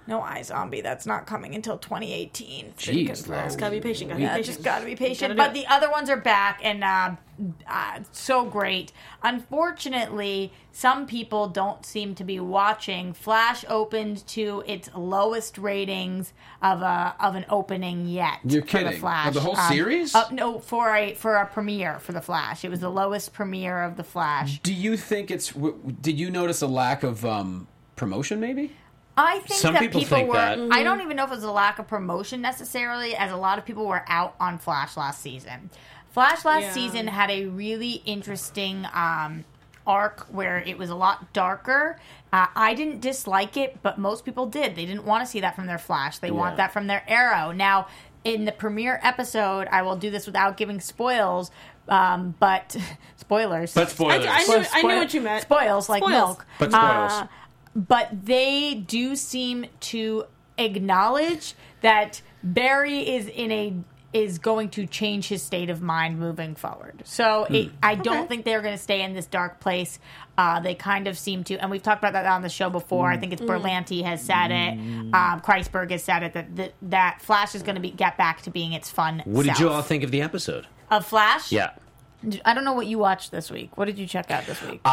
No iZombie. That's not coming until twenty eighteen. It's been Jeez, confirmed. Just gotta be patient. Gotta be Yeah, patient. just gotta be patient. Gotta do But it. the other ones are back, and uh, uh, so great. Unfortunately, some people don't seem to be watching. Flash opened to its lowest ratings of a of an opening yet. You're for The kidding. Flash. Of the whole Um, series? Uh, no, for a for a premiere for the Flash. It was the lowest premiere of the Flash. Do you think it's? w- Did you notice a lack of um, promotion? Maybe. I think Some that people people, think were. that. I don't even know if it was a lack of promotion necessarily, as a lot of people were out on Flash last season. Flash last Yeah. season had a really interesting um, arc where it was a lot darker. Uh, I didn't dislike it, but most people did. They didn't want to see that from their Flash. They want Yeah. that from their Arrow. Now, in the premiere episode, I will do this without giving spoils, um, but spoilers. But spoilers. I, I, knew, I knew what you meant. Spoils like Spoils. milk. But spoils. Uh, but they do seem to acknowledge that Barry is in a is going to change his state of mind moving forward. So it, I don't think they're going to stay in this dark place. Uh, they kind of seem to, and we've talked about that on the show before. I think it's Berlanti has said it. Um, Kreisberg has said it that that, that Flash is going to be get back to being its fun. What did self. you all think of the episode? of Flash? Yeah. I don't know what you watched this week. What did you check out this week?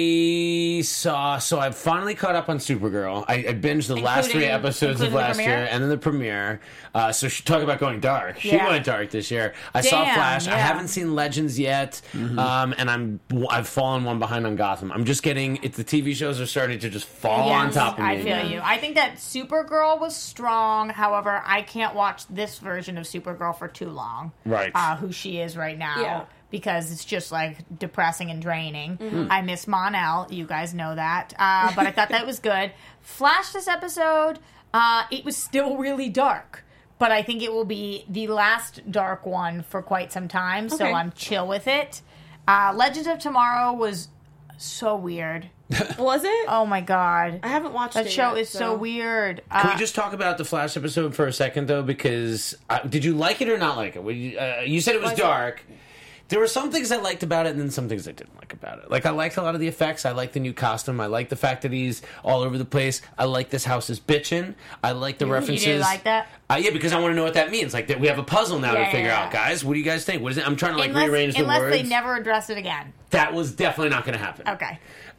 I saw, so I've finally caught up on Supergirl. I, I binged the last three Including- episodes of including the last premiere? year and then the premiere. Uh, so she talk about going dark. She Yeah. went dark this year. I saw Damn, Flash. I yeah. haven't seen Legends yet, um, and I'm I've fallen one behind on Gotham. I'm just getting it. The T V shows are starting to just fall on Yes, top of me. I feel you. I think that Supergirl was strong. However, I can't watch this version of Supergirl for too long. Right. Uh, who she is right now. Yeah. Because it's just like depressing and draining. Mm-hmm. I miss Mon-El. You guys know that. Uh, but I thought that was good. Flash this episode, uh, it was still really dark. But I think it will be the last dark one for quite some time. So Okay. I'm chill with it. Uh, Legends of Tomorrow was so weird. Was it? Oh my god. I haven't watched That it show yet, is so, so- weird. Can Uh, we just talk about the Flash episode for a second, though? Because uh, did you like it or not like it? Would you, uh, you said it was Like it. dark. There were some things I liked about it, and then some things I didn't like about it. Like, I liked a lot of the effects. I like the new costume. I like the fact that he's all over the place. I like this house is bitchin'. I like the You- you references. did like that? Uh, yeah, because I want to know what that means. Like, that we have a puzzle now Yeah, to figure yeah, out, yeah. guys. What do you guys think? What is it? I'm trying to like unless rearrange the unless words. they never address it again. That was definitely not going to happen. Okay.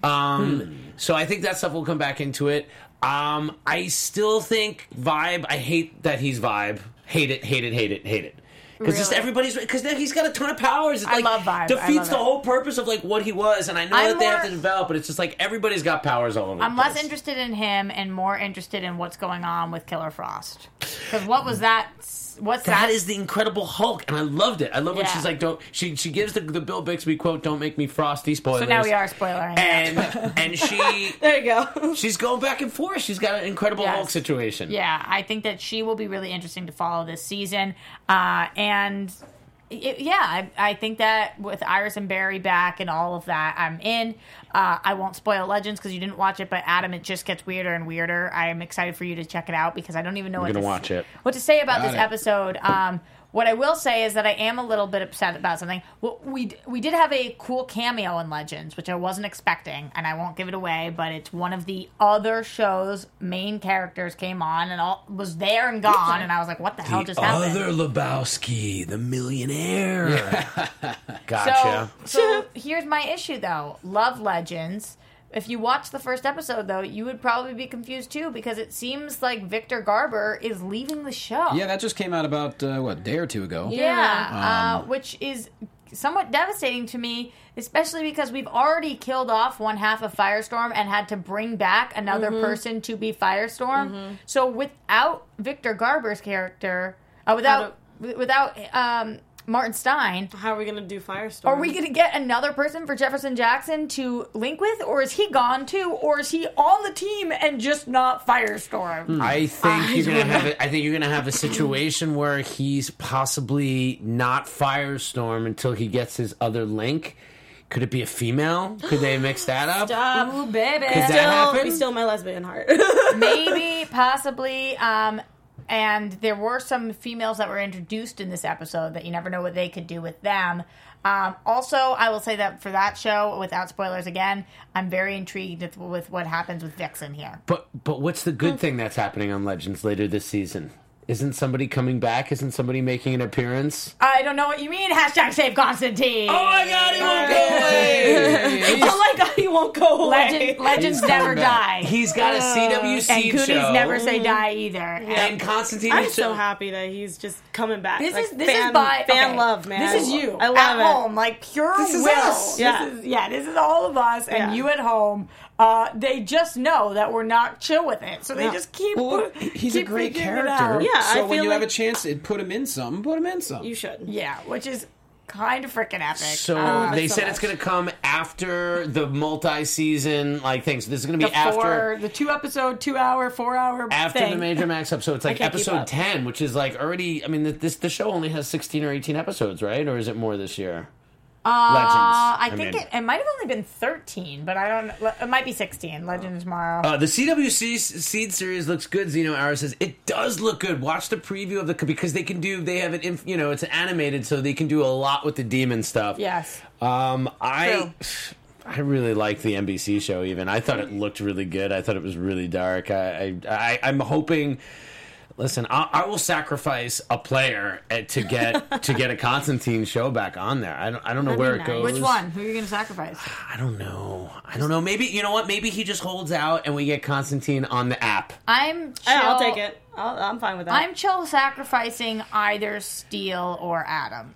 Um, So I think that stuff will come back into it. Um, I still think Vibe. I hate that he's Vibe. Hate it. Hate it. Hate it. Hate it. Because just Really? everybody's because he's got a ton of powers. It, I like, love Vibe. I Defeats love the it. whole purpose of like what he was. And I know I'm that they have more- to develop, but it's just like everybody's got powers all over. I'm the less place. interested in him and more interested in what's going on with Killer Frost. Because what was that? What's that? That is the Incredible Hulk, and I loved it. I love when Yeah. she's like, "Don't." She she gives the, the Bill Bixby quote, "Don't make me frosty." Spoilers. So now we are spoiling. And and she There you go. she's going back and forth. She's got an Incredible Yes. Hulk situation. Yeah, I think that she will be really interesting to follow this season. Uh, and it, yeah, I, I think that with Iris and Barry back and all of that, I'm in. Uh, I won't spoil Legends because you didn't watch it, but Adam, it just gets weirder and weirder. I am excited for you to check it out because I don't even know I'm what gonna to, watch it. what to say about Got this it. episode. Um, what I will say is that I am a little bit upset about something. Well, we we did have a cool cameo in Legends, which I wasn't expecting, and I won't give it away. But it's one of the other show's main characters came on and all was there and gone, and I was like, "What the, hell just happened?" Other Lebowski, the millionaire. Gotcha. So, so here's my issue, though. Love Legends. If you watch the first episode, though, you would probably be confused too because it seems like Victor Garber is leaving the show. Yeah, that just came out about uh, what a day or two ago. Yeah, Um, uh, which is somewhat devastating to me, especially because we've already killed off one half of Firestorm and had to bring back another person to be Firestorm. So without Victor Garber's character, uh, without without um, Martin Stein, How are we gonna do Firestorm? are we going to get another person for Jefferson Jackson to link with, or is he gone too, or is he on the team and just not Firestorm? I think you're gonna have. A, I think you're gonna have a situation where he's possibly not Firestorm until he gets his other link. Could it be a female? Could they mix that up? Stop. Ooh, baby. Could that Still, happen? be still my lesbian heart. Maybe, possibly. Um, and there were some females that were introduced in this episode that you never know what they could do with them. Um, also, I will say that for that show, without spoilers again, I'm very intrigued with, with what happens with Vixen here. But but what's the good thing that's happening on Legends later this season? Isn't somebody coming back? Isn't somebody making an appearance? I don't know what you mean. Hashtag save Constantine. Oh my God, he won't go away. Oh my God, he won't go away. Legend, legends He's never coming back. die. He's got a C W C and Goonies show. never say die either. And Constantine I'm is so happy that he's just coming back. This like, is this fan, is by fan okay, love, man. This is you. I love at it. home, like pure This is will. us. Yeah. This is, yeah, this is all of us, and Yeah. you at home. Uh, they just know that we're not chill with it, so they No. just keep. Well, he's keep a great figuring it character. out. Yeah, so I when feel you have a like- chance to put him in some, put him in some. You should. Yeah, which is kind of freaking epic. So Uh, they so said much. it's going to come after the multi-season like thing. So this is going to the be after four, the two episode, two hour, four hour after thing. the Major Max episode. It's like can't keep episode up. ten, which is like already. I mean, this the show only has sixteen or eighteen episodes, right? Or is it more this year? Uh, Legends. I I think mean- it, it might have only been thirteen, but I don't know. It might be sixteen. Legends tomorrow. Uh, the C W C Seed series looks good. Zeno Ara says it does look good. Watch the preview of the because they can do. They have it. Inf, you know, it's animated, so they can do a lot with the demon stuff. yes. Um, I. True. I really liked the N B C show. Even I thought it looked really good. I thought it was really dark. I, I, I I'm hoping. Listen, I, I will sacrifice a player uh, to get to get a Constantine show back on there. I don't I don't know That'd where be it nice. goes. Which one? Who are you going to sacrifice? I don't know. I don't know. Maybe you know what? Maybe he just holds out and we get Constantine on the app. I'm. Chill. Yeah, I'll take it. I'll, I'm fine with that. I'm chill sacrificing either Steel or Adam.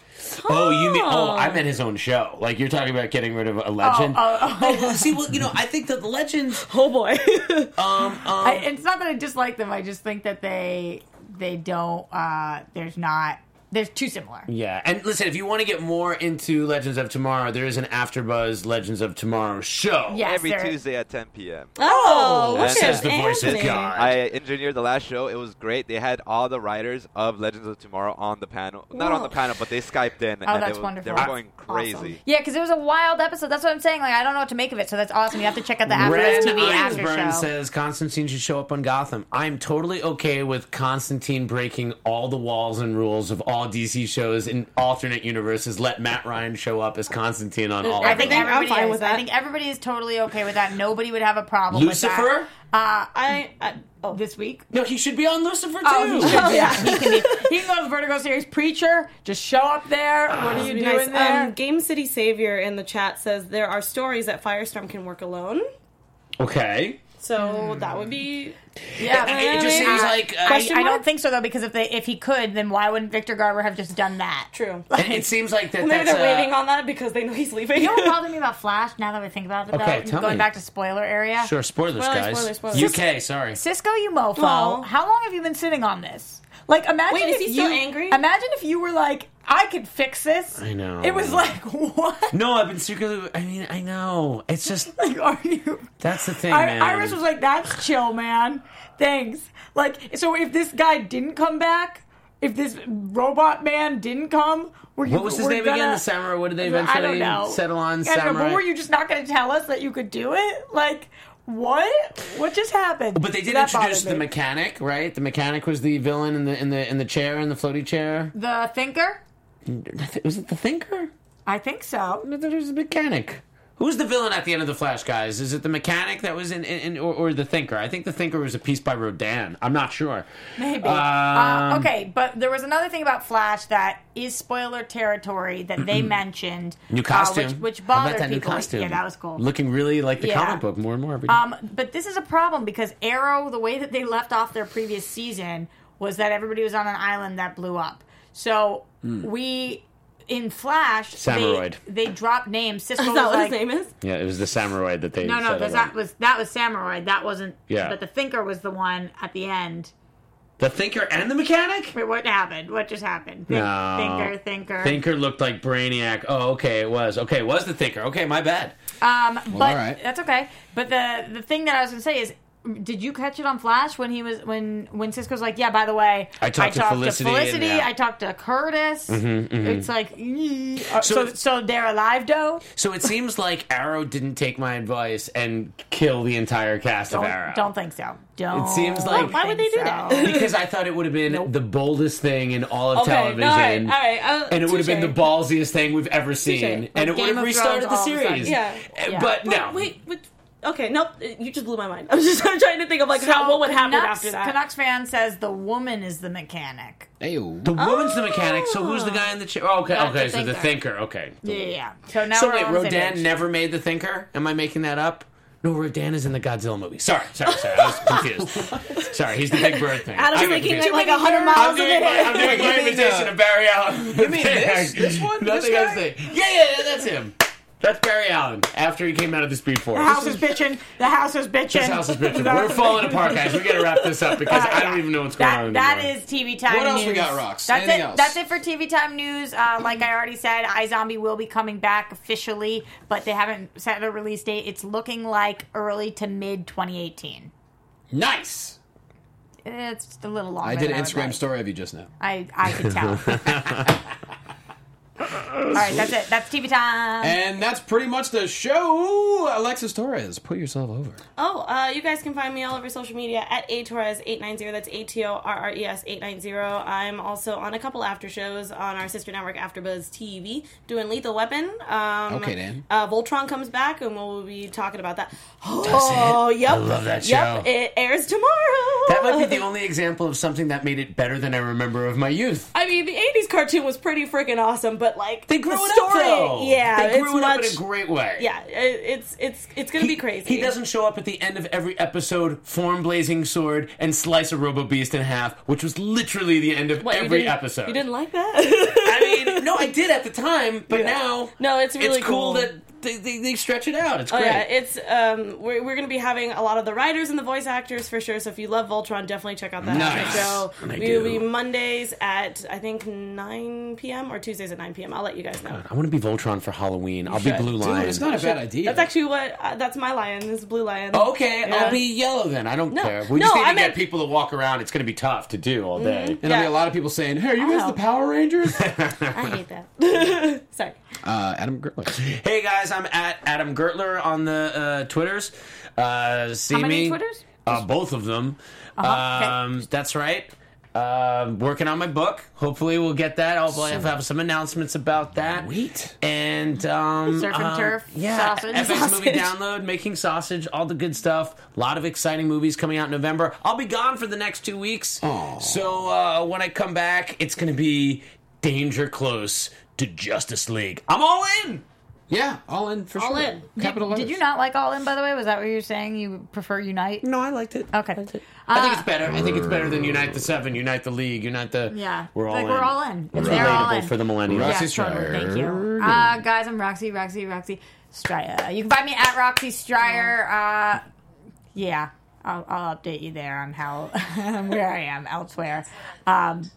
Oh, you mean? Oh, I meant his own show. Like you're talking about getting rid of a legend. Oh, oh, See, well, you know, I think that the legends. oh boy. Um, um, I, it's not that I dislike them. I just think that they they don't. Uh, there's not. They're too similar. Yeah, and listen, if you want to get more into Legends of Tomorrow, there is an AfterBuzz Legends of Tomorrow show. Yes, Every they're- Tuesday at ten p.m. Oh, That look says at the voice of Anthony. God. I engineered the last show. It was great. They had all the writers of Legends of Tomorrow on the panel. Not on the Whoa. panel, but they Skyped in. Oh, and that's they, were- wonderful. They were going Awesome. crazy. Yeah, because it was a wild episode. That's what I'm saying. Like, I don't know what to make of it. So that's awesome. You have to check out the AfterBuzz Ren T V after Einsburn show. says Constantine should show up on Gotham. I'm totally okay with Constantine breaking all the walls and rules of all D C shows in alternate universes. Let Matt Ryan show up as Constantine on all I of think them. I'm everybody fine is. with that. I think everybody is totally okay with that. Nobody would have a problem with Lucifer? that. Uh, I, I oh this week. No, he should be on Lucifer too. Oh, he should. Yeah, he can be. He can go to the Vertigo series. Preacher, just show up there. What are you Be doing nice. there? Um, Game City Savior in the chat says there are stories that Firestorm can work alone. Okay. So that would be yeah, And it just seems like uh, I, Question I don't mark? think so though, because if they if he could, then why wouldn't Victor Garber have just done that? true. and it seems like that. Maybe that's, they're uh, waiting on that because they know he's leaving. You know what bothered me about Flash? Now that we think about it, Okay, though, tell going me. back to spoiler area. Sure, spoilers, Spoilers, guys. spoilers, spoilers. U K, sorry. Cisco, you mofo. Aw. How long have you been sitting on this? Like, imagine Wait, is if he still you, angry? Imagine if you were like, I could fix this. I know. It was like, what? No, I've been secretly. I mean, I know. It's just Like, are you? that's the thing, I, man. Iris was like, "That's chill, man. Thanks." Like, so if this guy didn't come back, if this robot man didn't come, were you? What was his were name gonna, again? The samurai. What did they I don't eventually know. settle on? I don't know, Samurai. but were you just not going to tell us that you could do it? Like, what? What just happened? But they did That introduce bothered the me. mechanic, right? The mechanic was the villain in the in the in the chair, in the floaty chair. the thinker. Was it the Thinker? I think so. No, there was the mechanic. Who's the villain at the end of the Flash, guys? Is it the mechanic that was in, in, in or, or the Thinker? I think the Thinker was a piece by Rodan. I'm not sure. Maybe. Um, uh, okay, but there was another thing about Flash that is spoiler territory that they mentioned. New uh, costume. which, which How bothered about that people. new costume? Yeah, that was cool. Looking really like the Yeah. comic book more and more every day. Um, but this is a problem because Arrow, the way that they left off their previous season was that everybody was on an island that blew up. So we, in Flash, Samuroid. they, they dropped names. Cisco Is was that what like, his name is? yeah, it was the samurai that they. no, no, settled that on. was that was Samuroid. That wasn't. Yeah. But the Thinker was the one at the end. The Thinker and the mechanic. Wait, what happened? What just happened? Think, No. Thinker, Thinker. Thinker looked like Brainiac. Oh, okay, it was. Okay, it was the Thinker. Okay, my bad. Um, but all right. that's okay. But the the thing that I was going to say is did you catch it on Flash when he was when when Cisco's like, yeah, by the way, I talked to Felicity to Felicity, and, yeah. I talked to Curtis. Mhm, mhm. It's like, mm. So so, it's- so they're alive, though. So it seems like Arrow didn't take my advice and kill the entire cast Don't, of Arrow. don't think so. Don't. It seems like- Why would they do that? Because I thought it would have been the boldest thing in all of Okay, television. no, all right, all right, uh, and it would have been the touche. ballsiest thing we've ever seen. Like And it would Game have of restarted Thrones the all of a sudden. series. Yeah. Uh, Yeah. But Wait, no. wait, wait. Okay, nope. You just blew my mind. I was just trying to think of like how, what would happen Canucks, after that. Canucks fan says the woman is the mechanic. Ayo. The woman's the mechanic, so who's the guy in the chair? Oh, okay, That's okay, the so the thinker. thinker, okay. Yeah, yeah, yeah. So now So we're wait, on the same Rodan page. never made the thinker? Am I making that up? No, Rodan is in the Godzilla movie. Sorry, sorry, sorry. I was confused. Sorry, he's the Big Bird thing. Adam's I got making confused. it like a hundred I'm miles a doing, my, I'm minute. doing my You mean, imitation uh, of Barry Allen. You mean this? This one? Nothing This else guy? thing. Yeah, yeah, yeah, that's him. That's Barry Allen after he came out of the Speed Force. The house is bitching. The house is bitching. This house is bitching. We're falling apart, guys. We got to wrap this up because I don't even know what's going That, on that anymore. is T V time What else news. we got, Rox? That's Anything it. else? That's it for T V time news. Uh, like I already said, iZombie will be coming back officially, but they haven't set a release date. It's looking like early to mid twenty eighteen. Nice. It's just a little longer. I did than an would Instagram like. story of you just now. I I could tell. All right, that's it. That's T V time. And that's pretty much the show. Alexis Torres, put yourself over. Oh, uh, you guys can find me all over social media at A Torres eight nine zero. That's A T O R R E S eight nine zero. I'm also on a couple after shows on our sister network AfterBuzz T V doing Lethal Weapon. Um, Okay, Dan. Uh, Voltron comes back and we'll be talking about that. Oh, yep. I love that Yep, show. it airs tomorrow. That might be the only example of something that made it better than I remember of my youth. I mean, the eighties cartoon was pretty freaking awesome, but like They grew the it story, up, though. yeah, They grew it's it up much, in a great way. yeah, it, it's it's it's gonna He- be crazy. He doesn't show up at the end of every episode, form blazing sword, and slice a Robo Beast in half, which was literally the end of What, you every didn't- episode. You didn't like that? I mean, no, I did at the time, but Yeah. now No, it's really it's cool, cool. that they, they, they stretch it out. It's Oh great. yeah, it's um we're we're gonna be having a lot of the writers and the voice actors for sure. So if you love Voltron, definitely check out that Nice. show. And I We will do. be Mondays at I think nine p.m. or Tuesdays at nine p.m. I'll let you guys know. I want to be Voltron for Halloween. I'll should. be Blue Dude, Lion. it's not a bad idea. That's actually what uh, that's my lion. This is Blue Lion. Oh, okay, Yeah. I'll be yellow then. I don't No. care. We No, just need to I get meant- people to walk around. It's going to be tough to do all day. And there'll be Yeah. a lot of people saying, "Hey, are you guys Oh. the Power Rangers?" I hate that. Sorry. uh, Adam Gertler. Hey guys, I'm at Adam Gertler on the uh, Twitters. Uh, see How many me. Twitters? Uh, both of them. Uh-huh, okay. Um, that's right. Uh, working on my book. Hopefully, we'll get that. I'll have, have some announcements about that. Sweet. And um, Surf and uh, turf, yeah, sausage. F X movie Sausage. download, making sausage, all the good stuff. A lot of exciting movies coming out in November. I'll be gone for the next two weeks. Aw. So uh, when I come back, it's going to be danger close to Justice League. I'm all in. Yeah, all in for All sure. in. Capital Did letters. you not like All In, by the way? Was that what you were saying? You prefer Unite? No, I liked it. Okay. I think Uh, it's better. I think it's better than Unite the Seven, Unite the League, Unite the. Yeah. we're all like in. we're all in. It's They're all relatable in. for the millennials. Roxy Yeah, totally. Stryer. Thank you. Uh, guys, I'm Roxy, Roxy, Roxy Stryer. You can find me at Roxy Stryer. Uh, yeah, I'll, I'll update you there on how where I am elsewhere. Um,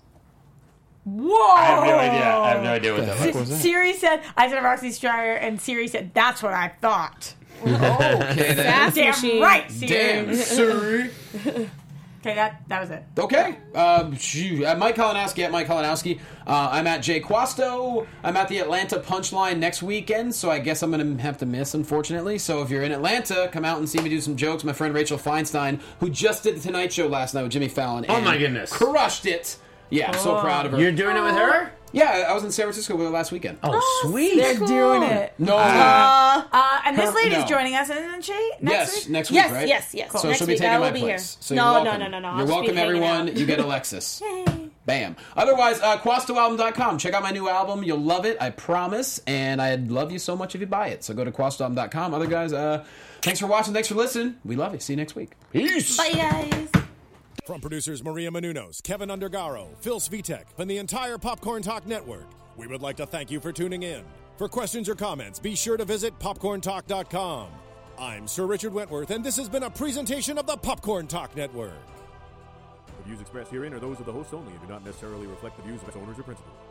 whoa! I have no idea. I have no idea what that heck was. was that? Siri said, I said Roxy Stryer, and Siri said, that's what I thought. Okay, then. Fast Damn machine. right, Siri. Damn, Siri. Okay, that, that was it. Okay. Um, shoot. Uh, Mike Kalinowski at Mike Kalinowski. Uh, I'm at Jay Quasto. I'm at the Atlanta Punchline next weekend, so I guess I'm going to have to miss, unfortunately. So if you're in Atlanta, come out and see me do some jokes. My friend Rachel Feinstein, who just did the Tonight Show last night with Jimmy Fallon. Oh and my goodness. crushed it. Yeah, I'm so proud of her. You're doing it with her? Yeah, I was in San Francisco with her last weekend. Oh, sweet. They're doing it. No. Uh, and this Her- lady's no. joining us, isn't she? Next yes, week? next week, Yes, right? yes, yes. So Next she'll be week, taking I will my be place. here. So No, you're no, welcome. no, no, no. I'll You're just be welcome, hanging everyone. out. You get Alexis. Bam. Otherwise, uh, Quasto album dot com. Check out my new album. You'll love it, I promise. And I'd love you so much if you buy it. So go to Quasto album dot com. Other guys, uh, thanks for watching. Thanks for listening. We love you. See you next week. Peace. Bye, guys. From producers Maria Menounos, Kevin Undergaro, Phil Svitek, and the entire Popcorn Talk Network, we would like to thank you for tuning in. For questions or comments, be sure to visit popcorn talk dot com. I'm Sir Richard Wentworth, and this has been a presentation of the Popcorn Talk Network. The views expressed herein are those of the hosts only and do not necessarily reflect the views of its owners or principals.